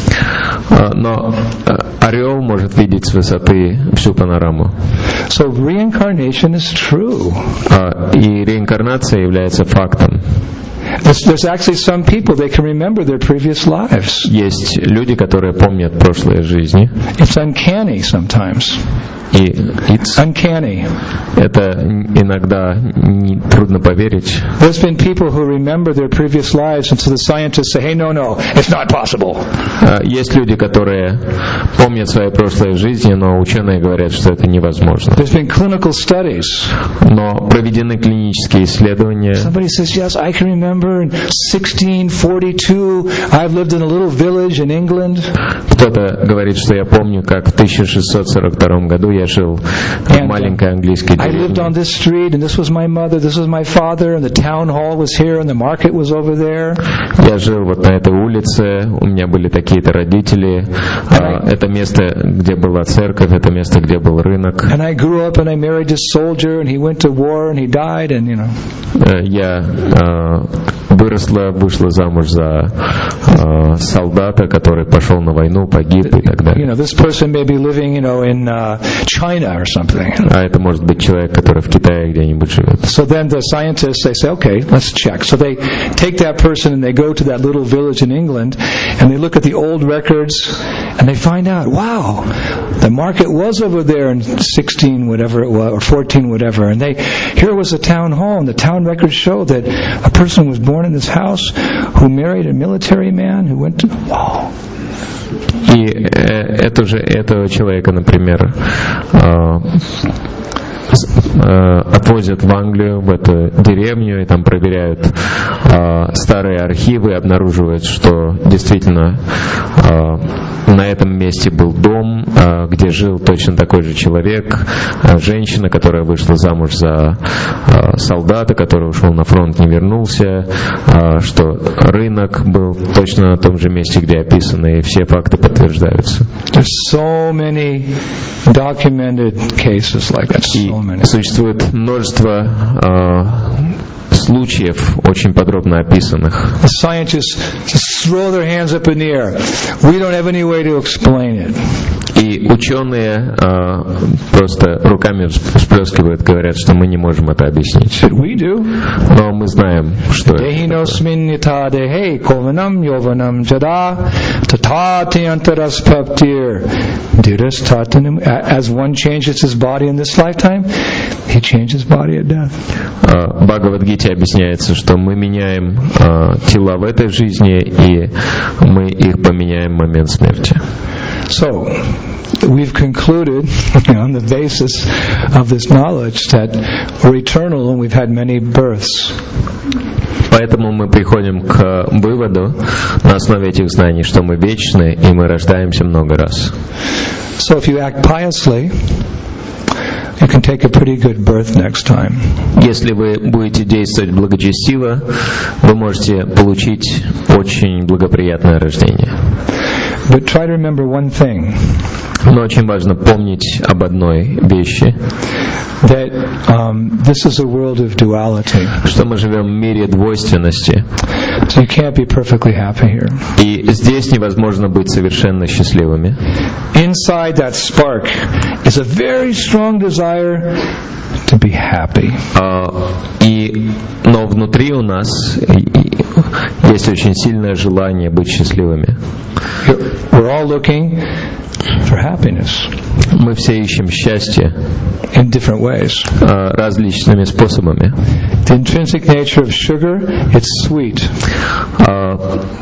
А, но а, орел может видеть с высоты всю панораму. So reincarnation is true. А, и реинкарнация является фактом. There's, there's actually some people, they can remember their previous lives. Есть люди, которые помнят прошлые жизни. It's uncanny sometimes. И it's, Uncanny. это иногда не, трудно поверить. There's been people who remember their previous lives, and so the scientists say, hey, no, no, it's not possible. А, есть люди, которые помнят свои прошлые жизни, но ученые говорят, что это невозможно. There's been clinical studies. Но проведены клинические исследования. Somebody says, yes, I can remember in sixteen forty-two, I've lived in a little village in England. Кто-то говорит, что я помню, как в тысяча шестьсот сорок втором году я жил в маленькой английской I lived on деревне. this street, and this was my mother, this was my father, and the town hall was here, and the market was over there. Я жил вот на этой улице, у меня были такие-то родители, а, это место, где была церковь, это место, где был рынок. And I grew up, and I married this soldier, and he went to war, and he died, and you know. Э, Я а, выросла, вышла замуж за а, солдата, который пошел на войну, погиб и так You далее. know, this person may be living, you know, in uh, China or something. А это может быть человек, который в Китае где-нибудь живет. So then the scientists, they say, okay, let's check. So they take that person and they go to that little village in England and they look at the old records and they find out, wow, the market was over there in sixteen whatever it was, or fourteen whatever. And they, here was a town hall, and the town records show that a person was born in this house who married a military man who went to, wow. И э, эту же, этого человека, например, э, с- э, отвозят в Англию, в эту деревню, и там проверяют э, старые архивы, обнаруживают, что действительно э, на этом месте был дом, э, где жил точно такой же человек, э, женщина, которая вышла замуж за э, солдата, который ушел на фронт, не вернулся, э, что рынок был точно на том же месте, где описаны, и все факты подтверждаются. There's so many documented cases like that, И so many. существует множество э, случаев, очень подробно описанных. The scientists just throw their hands up in the air. We don't have any way to explain it. И ученые э, просто руками всплескивают, говорят, что мы не можем это объяснить. But we do. Но мы знаем, что это такое. Dehinosmin nita dehe kovanam yovanam jada tatati antaras paptir diras tatanum. As one changes his body in this lifetime, he changes body at death. Э, В Бхагавад-гите объясняется, что мы меняем э, тела в этой жизни, и мы их поменяем в момент смерти. So, we've concluded on the basis of this knowledge that we're eternal and we've had many births. Поэтому мы приходим к выводу на основе этих знаний, что мы вечны, и мы рождаемся много раз. So if you act piously, you can take a pretty good birth next time. Если вы будете действовать благочестиво, вы можете получить очень благоприятное рождение. But try to remember one thing, Но очень важно помнить об одной вещи, that um, this is a world of duality. что мы живем в мире двойственности, So you can't be perfectly happy here. и здесь невозможно быть совершенно счастливыми. Inside that spark is a very strong desire to be happy. А, И, но внутри у нас и- и есть очень сильное желание быть счастливыми. We're all looking for happiness Мы все ищем счастье in different ways. а, различными способами. The intrinsic nature of sugar, it's sweet. А,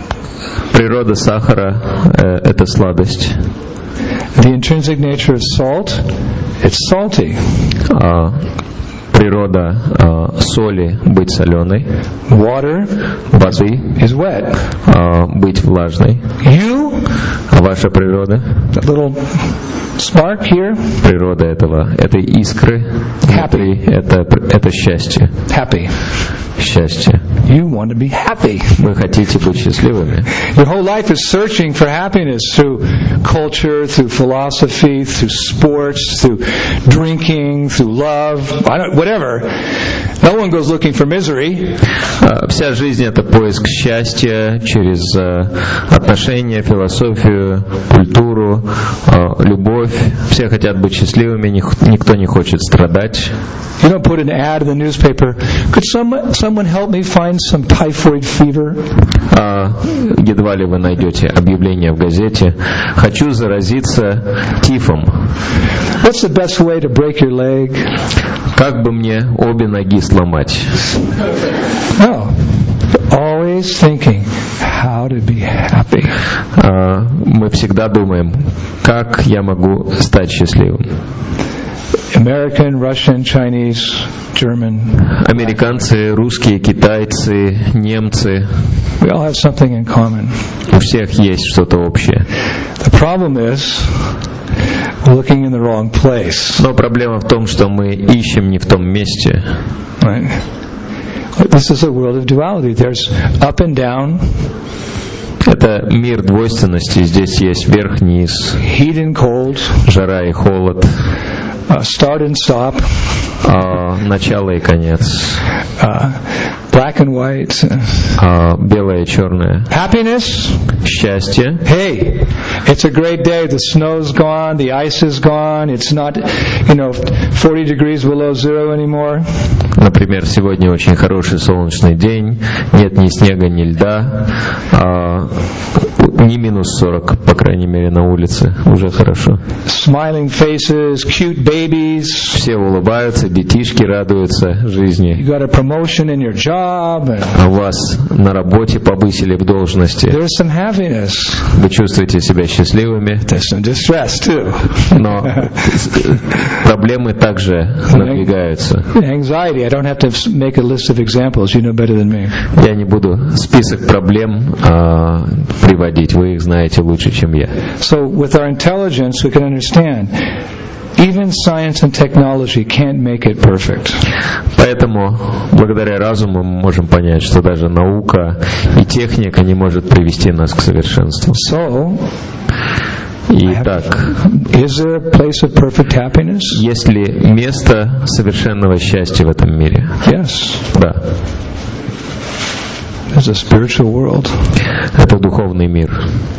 Природа сахара э, — это сладость. The intrinsic nature of salt, it's salty. А, Природа а, соли — быть соленой, Water воды is wet. а, — быть влажной. You, А ваша природа, that little spark here, природа этого, этой искры внутри, это, это счастье. happy. Счастье. You want to be happy. Вы хотите быть счастливыми. Your whole life is searching for happiness through culture, through philosophy, through sports, through drinking, through love, I don't, whatever. No one goes looking for misery. А, Вся жизнь — это поиск счастья через а, отношения, философию, культуру, а, любовь. Все хотят быть счастливыми, них- никто не хочет страдать. You don't put an ad in the newspaper. Could someone someone help me find some typhoid fever? А, Едва ли вы найдете объявление в газете: «Хочу заразиться тифом. What's the best way to break your leg? Как бы мне обе ноги сломать?» No. Always thinking how to be happy. А, Мы всегда думаем, как я могу стать счастливым. American, Russian, Chinese, German. Американцы, русские, китайцы, немцы. We all have something in common. У всех есть что-то общее. The problem is we're looking in the wrong place. Но проблема в том, что мы ищем не в том месте. Right? This is a world of duality. There's up and down. Это мир двойственности. Здесь есть верх-низ, heat and cold, жара и холод, uh, start and stop, uh, начало и конец, uh, black and white, uh, белое и черное, happiness, счастье. Hey, it's a great day. The snow's gone, the ice is gone. It's not, you know, forty degrees below zero anymore. Например, сегодня очень хороший солнечный день, нет ни снега, ни льда, а, не минус сорок, по крайней мере, на улице, уже хорошо. Smiling faces, cute babies. Все улыбаются, детишки радуются жизни. You got a promotion in your job. And а вас на работе повысили в должности. There's some happiness. Вы чувствуете себя счастливыми. There's some distress too. Но проблемы также надвигаются. Anxiety. I don't have to make a list of examples. You know better than me. Я не буду список проблем а, приводить. Вы их знаете лучше, чем я. So with our intelligence, we can understand. Even science and technology can't make it perfect. Поэтому, благодаря разуму, мы можем понять, что даже наука и техника не может привести нас к совершенству. So, Итак, is there a place of perfect happiness? Есть ли место совершенного счастья в этом мире? Yes. Да. There's a spiritual world. Это духовный мир.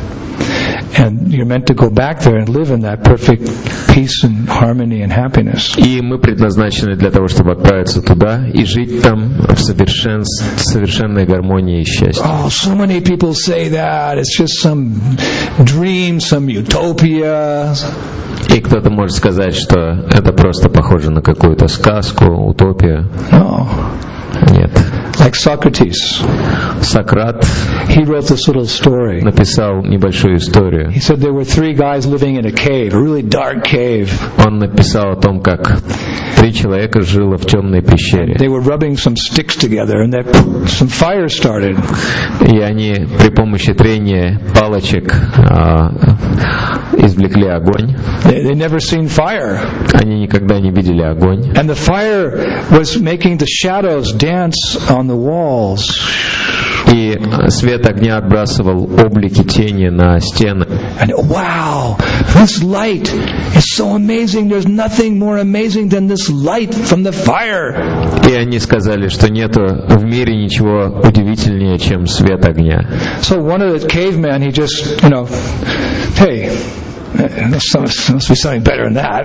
And you're meant to go back there and live in that perfect peace and harmony and happiness. И мы предназначены для того, чтобы отправиться туда и жить там в совершен... совершенной гармонии и счастье. Oh, so many people say that. It's just some dream, some utopia. И кто-то может сказать, что это просто похоже на какую-то сказку, утопию. No. Нет. Like Socrates. Сократ He wrote this little story. написал небольшую историю. He said there were three guys living in a cave, a really dark cave. Он написал о том, как три человека жило в темной пещере. They were rubbing some sticks together, and that some fire started. И они при помощи трения палочек а, извлекли огонь. They, they never seen fire. Они никогда не видели огонь. And the fire was making the shadows dance on the walls. И свет огня отбрасывал облики тени на стены. And wow, this light is so amazing. There's nothing more amazing than this light from the fire. И они сказали, что нету в мире ничего удивительнее, чем свет огня. So one of the cavemen, he just, you know, hey, there must be something better than that.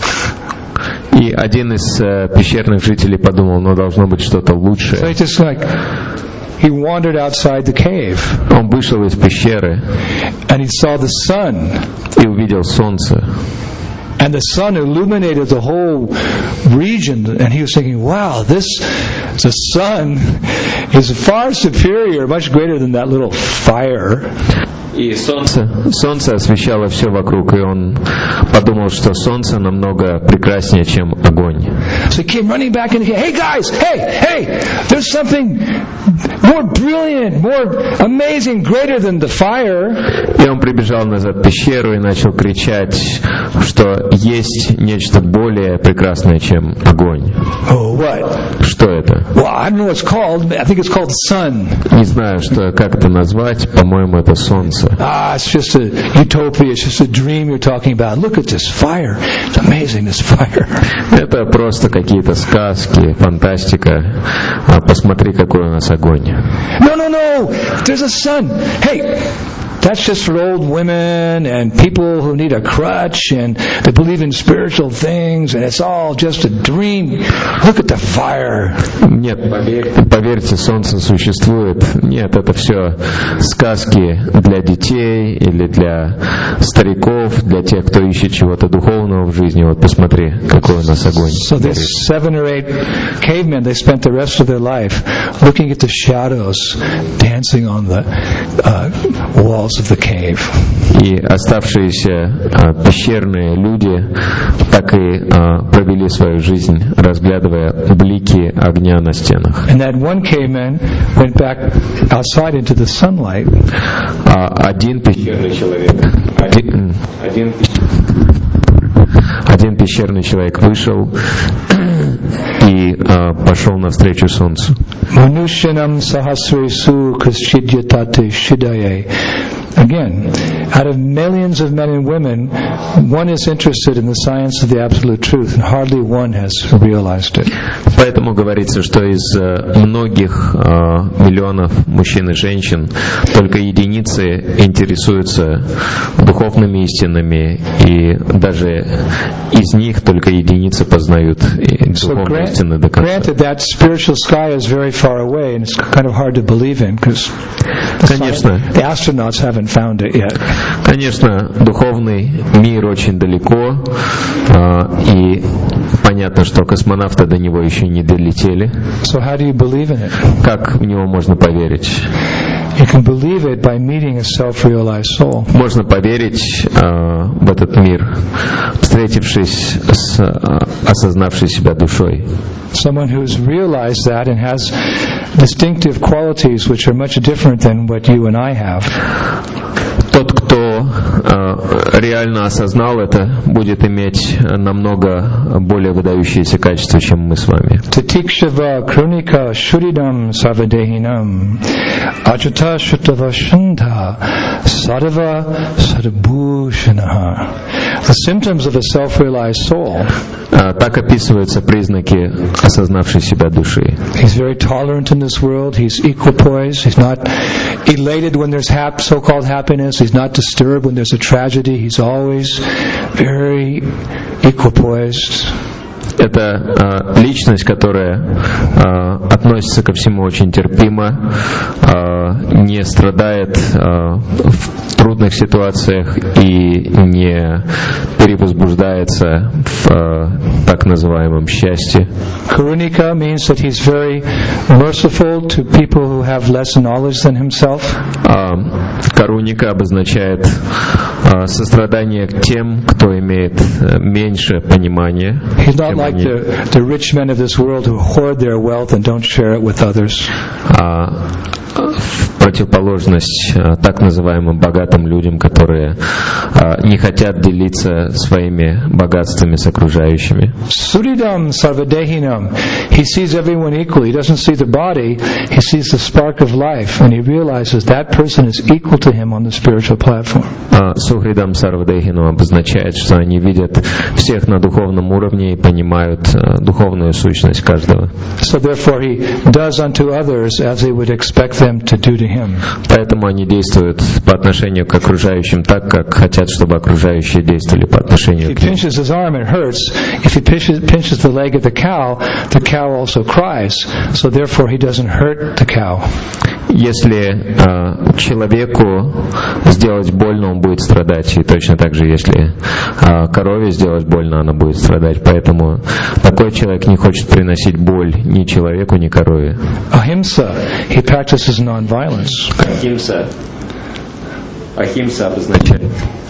И один из э, пещерных жителей подумал, ну должно быть что-то лучшее. So he just like he wandered outside the cave. Он вышел из пещеры and he saw the sun. И увидел солнце. And the sun illuminated the whole region, and he was thinking, wow, this, the sun is far superior, much greater than that little fire. И солнце, солнце освещало все вокруг, и он подумал, что солнце намного прекраснее, чем огонь. So he came running back and he, hey guys, hey, hey, there's something more brilliant, more amazing, greater than the fire. И он прибежал назад в пещеру и начал кричать, что есть нечто более прекрасное, чем огонь. Oh, what? Что это? Well, I don't know what it's called. I think it's called sun. Не знаю, что, как это назвать. По-моему, это солнце. Ah, it's just a utopia. It's just a dream you're talking about. Look at this fire. It's amazing, this fire. Это просто какие-то сказки, фантастика. Посмотри, какой у нас огонь. No, no, no. There's a sun. Hey. That's just for old women and people who need a crutch and they believe in spiritual things, and it's all just a dream. Look at the fire. Нет, поверьте, поверьте, солнце существует. Нет, это все сказки для детей или для стариков, для тех, кто ищет чего-то духовного в жизни. Вот посмотри, какой у нас огонь. So these seven or eight cavemen, they spent the rest of their life looking at the shadows dancing on the uh, walls walls of the cave. И оставшиеся а, пещерные люди так и а, провели свою жизнь, разглядывая блики огня на стенах. And that one caveman went back outside into the sunlight. А один пещерный человек, один, один, один пещерный человек вышел и а, пошел навстречу солнцу. Manushanam sahasresu krishidyate shidaye. Again, out of millions of men and women, one is interested in the science of the absolute truth, and hardly one has realized it. Поэтому говорится, что из многих э, миллионов мужчин и женщин только единицы интересуются духовными истинами, и даже из них только единицы познают духовные истины до конца. Granted, that spiritual sky is very far away, and it's kind of hard to believe in, because the astronauts haven't found it yet. Конечно, духовный мир очень далеко, э, и понятно, что космонавты до него еще не долетели. So how do you believe in it? Как в него можно поверить? You can believe it by meeting a self-realized soul. Можно поверить э, в этот мир, встретившись с э, осознавшей себя душой. Someone who's realized that and has distinctive qualities which are much different than what you and I have. Тот, кто э, реально осознал это, будет иметь намного более выдающиеся качества, чем мы с вами. Titikshava krunika shuridam sarvadehinam ajata shuttava shanta sadava sadabhushanaha. The symptoms of a self-realized soul. Э, так описываются признаки осознавшей себя души. He's very tolerant in this world. He's equipoised. He's not elated when there's hap- so-called happiness. He's not disturbed when there's a tragedy. He's always very equipoised. Это э, личность, которая э, относится ко всему очень терпимо, э, не страдает э, в трудных ситуациях и не перевозбуждается в э, так называемом счастье. Karunika means that he's very merciful to people who have less knowledge than himself. Э, Каруника обозначает э, сострадание к тем, кто имеет э, меньше понимания. He's not like the, the rich men of this world who hoard their wealth and don't share it with others. А в противоположность а, так называемым богатым людям, которые а, не хотят делиться своими богатствами с окружающими. Suridam sarvadehinam. He sees everyone equally. He doesn't see the body. He sees the spark of life, and he realizes that person is equal to him on the spiritual platform. А, Сухридам Сарвадехину обозначает, что они видят всех на духовном уровне и понимают а, духовную сущность каждого. So therefore he does unto others as they would expect them to do to him. Поэтому они действуют по отношению к окружающим так, как хотят, чтобы окружающие действовали по отношению He к ним. pinches his arm, it hurts. If he pinches, pinches the leg of the cow, the cow also cries. So therefore he doesn't hurt the cow. Если э, человеку сделать больно, он будет страдать, и точно так же, если э, корове сделать больно, она будет страдать. Поэтому такой человек не хочет приносить боль ни человеку, ни корове. Ahimsa, he practices non-violence. Ахимса. Ахимса обозначает.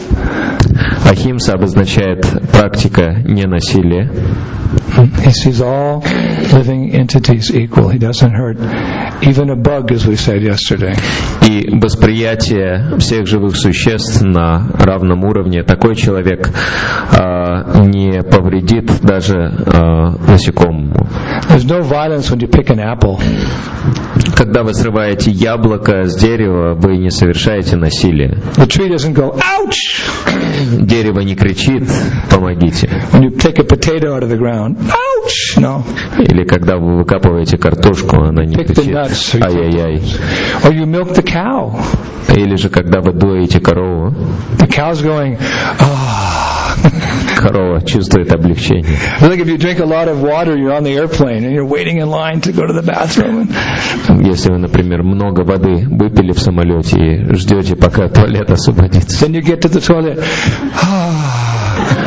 Ахимса обозначает практика ненасилия. He sees all living entities equal. He doesn't hurt even a bug, as we said yesterday. И восприятие всех живых существ на равном уровне. Такой человек э, не повредит даже э, насекомому. There's no violence when you pick an apple. Когда вы срываете яблоко с дерева, вы не совершаете насилие. The tree doesn't go, ouch! Дерево не кричит, помогите. When you take a potato out of the ground, ouch! No. Или когда вы выкапываете картошку, она не Pick the кричит, nuts. ай-яй-яй. Or you milk the cow. Или же когда вы доите корову, The cow's going, ah. корова чувствует облегчение. Like if you drink a lot of water, you're on the airplane and you're waiting in line to go to the bathroom. Если вы, например, много воды выпили в самолете и ждете, пока туалет освободится, Then you get to the toilet. Ah.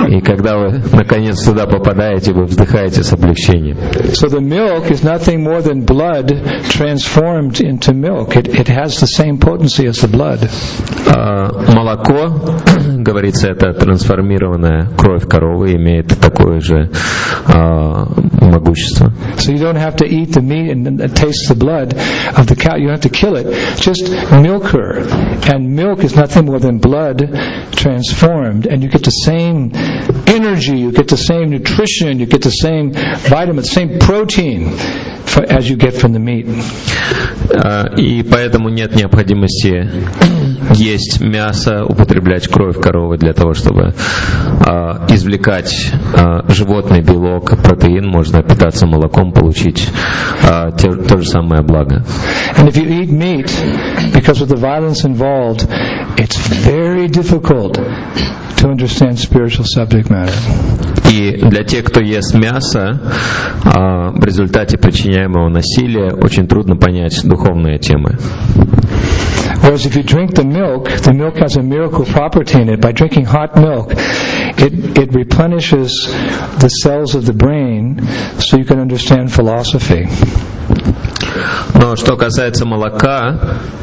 И когда вы наконец туда попадаете, вы вздыхаете с облегчением. So the milk is nothing more than blood transformed into milk. It, it has the same potency as the blood. Uh, молоко, говорится, это трансформированная кровь коровы, имеет такое же uh, могущество. So you don't have to eat the meat and taste the blood of the cow. You don't have to kill it. Just milk her. And milk is nothing more than blood transformed. And you get the same energy, you get the same nutrition, you get the same vitamins, the same protein for, as you get from the meat. Uh, и поэтому нет необходимости есть мясо, употреблять кровь коровы для того, чтобы uh, извлекать uh, животный белок, протеин. Можно питаться молоком, получить uh, те, то же самое благо. And if you eat meat, because of the violence involved, it's very difficult to understand spiritual subject matter. И для тех, кто ест мясо, uh, в результате причиняемого насилия очень трудно понять духовные темы. Whereas if you drink the milk, the milk has a miracle property in it. By drinking hot milk, it, it replenishes the cells of the brain so you can understand philosophy. Но что касается молока,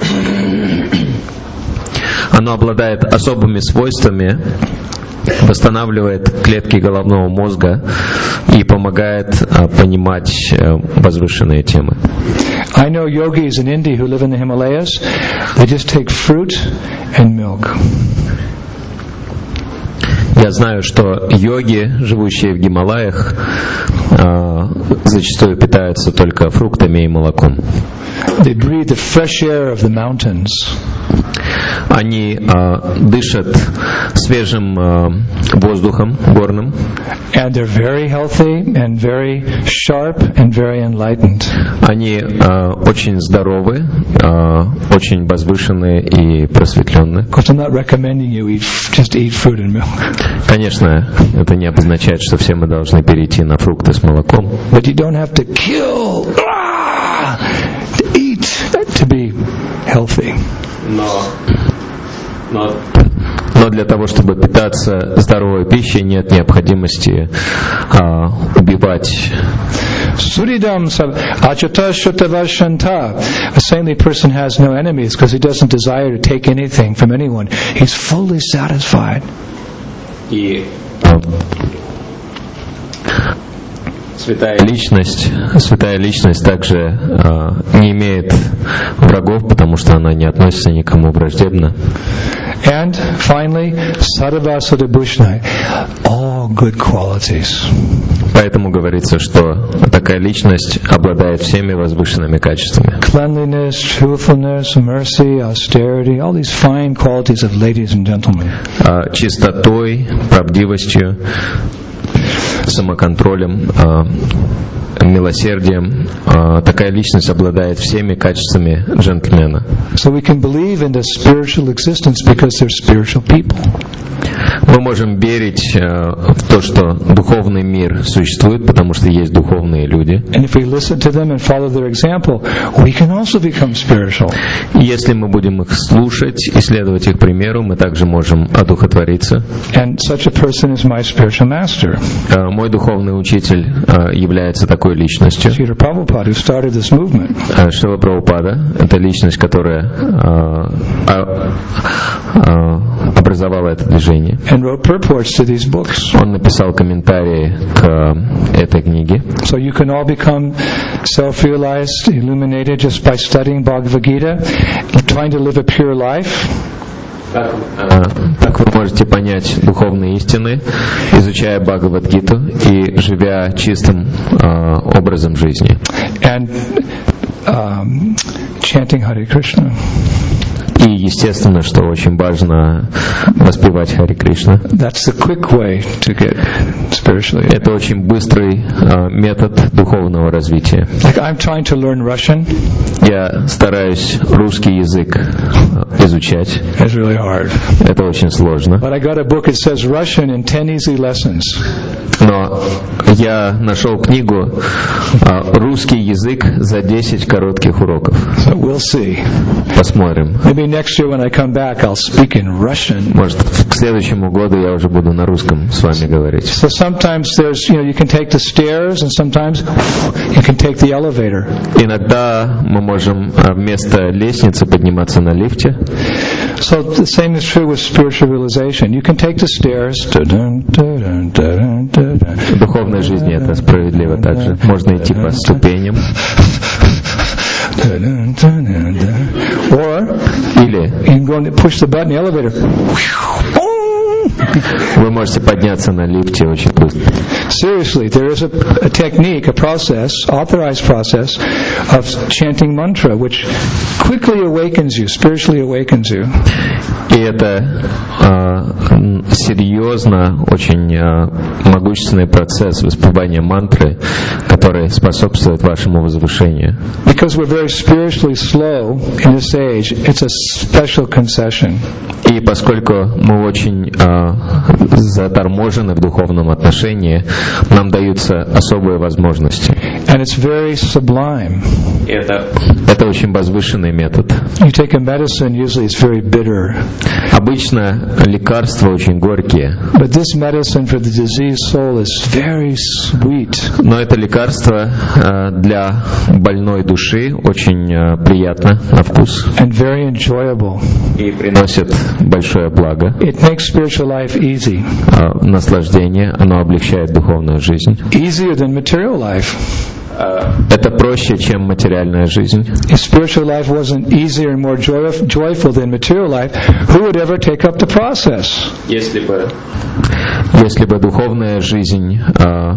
оно обладает особыми свойствами, восстанавливает клетки головного мозга и помогает а, понимать а, возвышенные темы. I know yogis in India who live in the Himalayas. They just take fruit and milk. Я знаю, что йоги, живущие в Гималаях, а, зачастую питаются только фруктами и молоком. They breathe the fresh air of the mountains. Они а, дышат свежим а, воздухом горным. And they're very healthy and very sharp and very enlightened. Они а, очень здоровы, а, очень возвышенные и просветленные. Of course, I'm not recommending you eat just eat fruit and milk. Конечно, это не обозначает, что все мы должны перейти на фрукты с молоком. But you don't have to kill ah, to eat to be healthy. Но, но, но для того, чтобы питаться здоровой пищей, нет необходимости а, убивать. Suridam achata shuttavashanta. A saintly person has no enemies because he doesn't desire to take anything from anyone. He's fully satisfied. И а, святая личность, святая личность также а, не имеет врагов, потому что она не относится никому враждебно. And finally, sadhava sadabhushnai, all good qualities. Поэтому говорится, что такая личность обладает всеми возвышенными качествами. Cleanliness, truthfulness, mercy, austerity, all these fine qualities of ladies and gentlemen. А, чистотой, правдивостью, самоконтролем, а, милосердием. А, такая личность обладает всеми качествами джентльмена. So we can believe in the spiritual existence because they're spiritual people. Мы можем верить uh, в то, что духовный мир существует, потому что есть духовные люди. And if we listen to them and follow their example, we can also become spiritual. И если мы будем их слушать и следовать их примеру, мы также можем одухотвориться. And such a person is my spiritual master. Uh, мой духовный учитель uh, является такой личностью. Srila Prabhupada, who started this movement. Uh, Шрила Прабхупада — это личность, которая uh, uh, uh, образовала это движение. And wrote purports to these books. Он написал комментарии к этой книге. So you can all become self-realized, illuminated just by studying Bhagavad Gita, trying to live a pure life. Так вы можете понять духовные истины, изучая Бхагавад-гиту и живя чистым uh, образом жизни. And um, chanting Hare Krishna. И естественно, что очень важно воспевать Харе Кришна. That's the quick way to get spiritually. Это очень быстрый uh, метод духовного развития. Like I'm trying to learn Russian. Я стараюсь русский язык изучать. It's really hard. Это очень сложно. But I got a book. It says Russian in ten easy lessons. Но я нашел книгу «Русский язык за десять коротких уроков». So we'll see. Посмотрим. Maybe next year when I come back, I'll speak in Russian. Может, к следующему году я уже буду на русском с вами говорить. So sometimes there's, you know, you can take the stairs, and sometimes you can take the elevator. Иногда мы можем вместо лестницы подниматься на лифте. So the same is true with spiritual realization. You can take the stairs. В духовной жизни это справедливо также. Можно идти по ступеням. Or Или you can go and push the button, the elevator. вы можете подняться на лифте очень быстро. Seriously, there is a, a technique, a process, authorized process of chanting mantra, which quickly awakens you, spiritually awakens you. И это э, серьезно, очень э, могущественный процесс воспевания мантры, который способствует вашему возвышению. Because we're very spiritually slow in this age, it's a special concession. И поскольку мы очень э, заторможены в духовном отношении, нам даются особые возможности. And it's very sublime. Это, это очень возвышенный метод. You take a medicine, usually it's very bitter. Обычно лекарства очень горькие. But this medicine for the diseased soul is very sweet. Но это лекарство э, для больной души очень э, приятно на вкус. And very enjoyable. И приносит большое благо. It makes spiritual life easy. Э, наслаждение, оно облегчает духовную жизнь. Easier than material life. Это проще, чем материальная жизнь. If spiritual life wasn't easier and more joy- joyful than material life, who would ever take up the process? Если бы, если бы духовная жизнь э,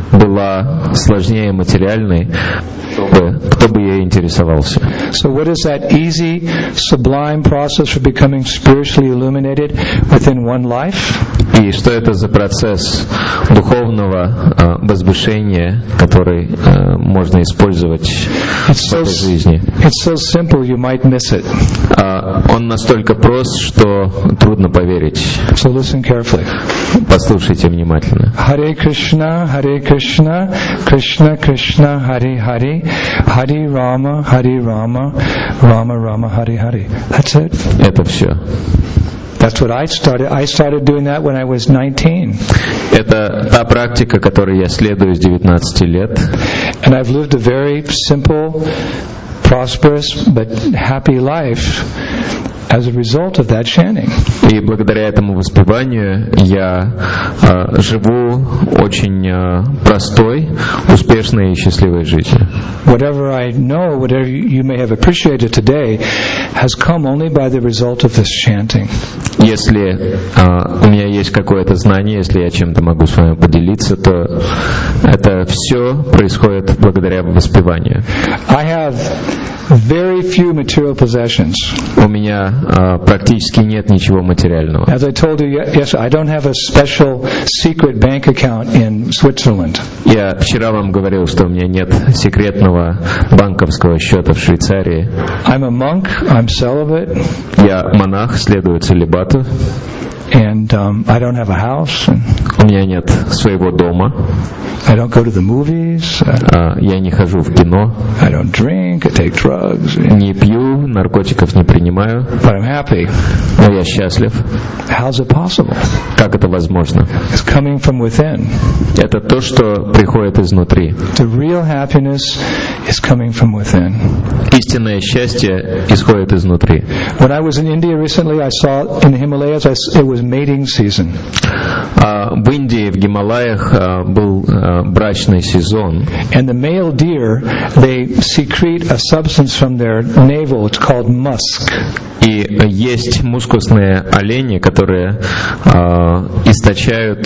была сложнее материальной, кто бы, кто бы ей интересовался? So what is that easy, sublime process for becoming spiritually illuminated within one life? И что это за процесс духовного э, возвышения, который э, можно использовать It's в so, этой жизни? it's so simple you might miss it. Э, он настолько прост, что трудно поверить. So listen carefully. Послушайте внимательно. Hare Krishna, Hare Krishna, Krishna Krishna, Hare Hare, Hare Rama, Hare Rama, Rama Rama, Hare Hare. That's it. Это все. That's what I started. I started doing that when I was nineteen. Это та практика, которой я следую с девятнадцати лет. And I've lived a very simple, prosperous, but happy life as a result of that chanting. И благодаря этому воспеванию я э, живу очень э, простой, успешной и счастливой жизнью. Whatever I know, whatever you may have appreciated today, has come only by the result of this chanting. Если э, у меня есть какое-то знание, если я чем-то могу с вами поделиться, то это все происходит благодаря воспеванию. I have very few material possessions. У меня э, практически нет ничего материального. As I told you yes, I don't have a special secret bank account in Switzerland. Я вчера вам говорил, что у меня нет секретного банковского счета в Швейцарии. I'm a monk. I'm celibate. Я монах, следую целибату. And um, I don't have a house. And У меня нет своего дома. I don't go to the movies. Uh, Я не хожу в кино. I don't drink. I take drugs. Не пью, наркотиков не принимаю. But I'm happy. Но я счастлив. How's it possible? Как это возможно? It's coming from within. Это то, что приходит изнутри. The real happiness is coming from within. Истинное счастье исходит изнутри. When I was in India recently, I saw in the Himalayas, I, it was mating season. В Индии, в Гималаях был брачный сезон. And the male deer, they secrete a substance from their navel. It's called musk. И есть мускусные олени, которые э, источают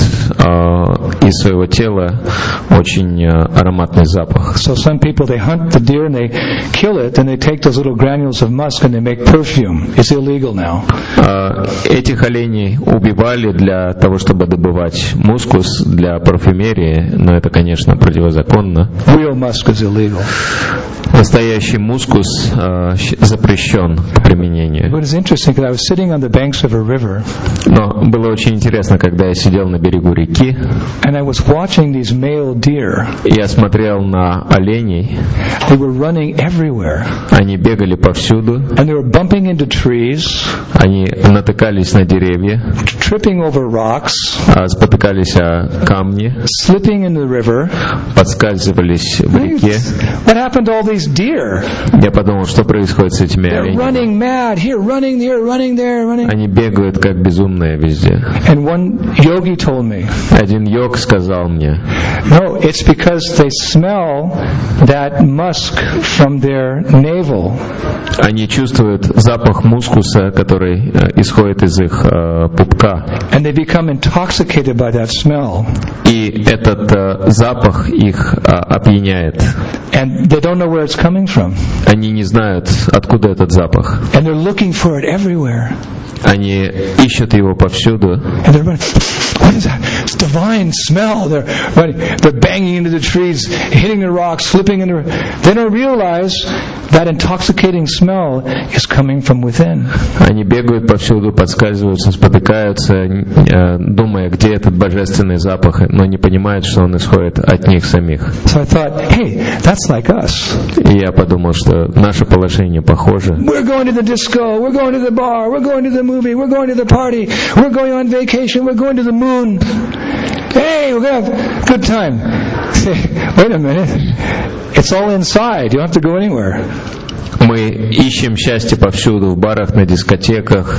э, из своего тела очень э, ароматный запах. So some people, they hunt the deer and they kill it, and they take those little granules of musk and they make perfume. It's illegal now. Э, этих оленей убивали для того, чтобы добывать мускус для парфюмерии, но это, конечно, противозаконно. Real musk is illegal. Настоящий мускус э, запрещен к применению. But it's interesting because I was sitting on the banks of a river. Но было очень интересно, когда я сидел на берегу реки, and I was watching these male deer. и я смотрел на оленей. They were running everywhere. Они бегали повсюду. And they were bumping into trees. Они натыкались на деревья. Tripping over rocks. Спотыкались о камни. Slipping in the river. Подскальзывались в реке. What happened to all these deer? Я подумал, что происходит с этими оленями. They're running mad here, running there, running there, running. Они бегают как безумные везде. And one yogi told me. Один йог сказал мне. No, it's because they smell that musk from their navel. Они чувствуют запах мускуса, который исходит из их э, пупка. And they become intoxicated by that smell. И этот э, запах их э, опьяняет. And they don't know where it's coming from. Они не знают, откуда этот запах. And they're looking for it everywhere. Они ищут его повсюду. And they're running. What is that? It's divine smell. They're running. They're banging into the trees, hitting the rocks, slipping in the. They don't realize that intoxicating smell is coming from within. Они бегают повсюду, подскальзываются, спотыкаются, думая, где этот божественный запах, но не понимают, что он исходит от них самих. So I thought, hey, that's like us. И я подумал, что наше положение похоже. We're going to the disco. We're going to the bar. We're going to the movie. We're going to the party. We're going on vacation. We're going to the moon. Hey, we're going to have a good time. Say, wait a minute. It's all inside. You don't have to go anywhere. Мы ищем счастье повсюду, в барах, на дискотеках,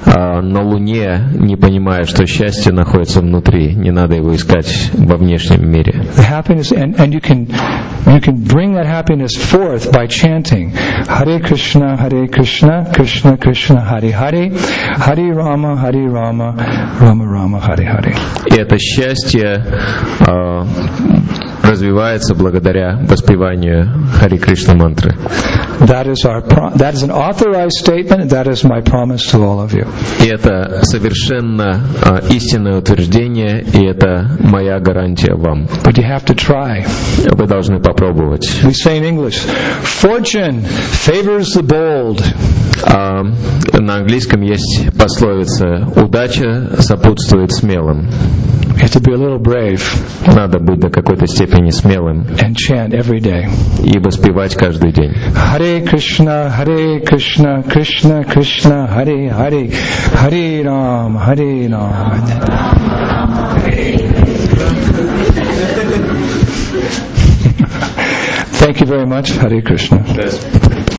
на Луне, не понимая, что счастье находится внутри. Не надо его искать во внешнем мире. The happiness, and, and you can you can bring that happiness forth by chanting Hare Krishna, Hare Krishna, Krishna Krishna, Hare Hare, Hare Rama, Hare Rama, Rama Rama, Hare Hare. И это счастье э, развивается благодаря воспеванию Харе Кришна мантры. That is our pro- that is an authorized statement. That is my promise to all of you. И это совершенно э, истинное утверждение, и это моя гарантия вам. But you have to try. Вы должны попробовать. We say in English, fortune favors the bold. А, на английском есть пословица: удача сопутствует смелым. You have to be a little brave. Надо быть до какой-то степени смелым. And chant every day. И воспевать каждый день. Hare Krishna, Hare Krishna, Krishna Krishna, Hare Hare, Hare Ram, Hare Ram. Thank you very much. Hare Krishna.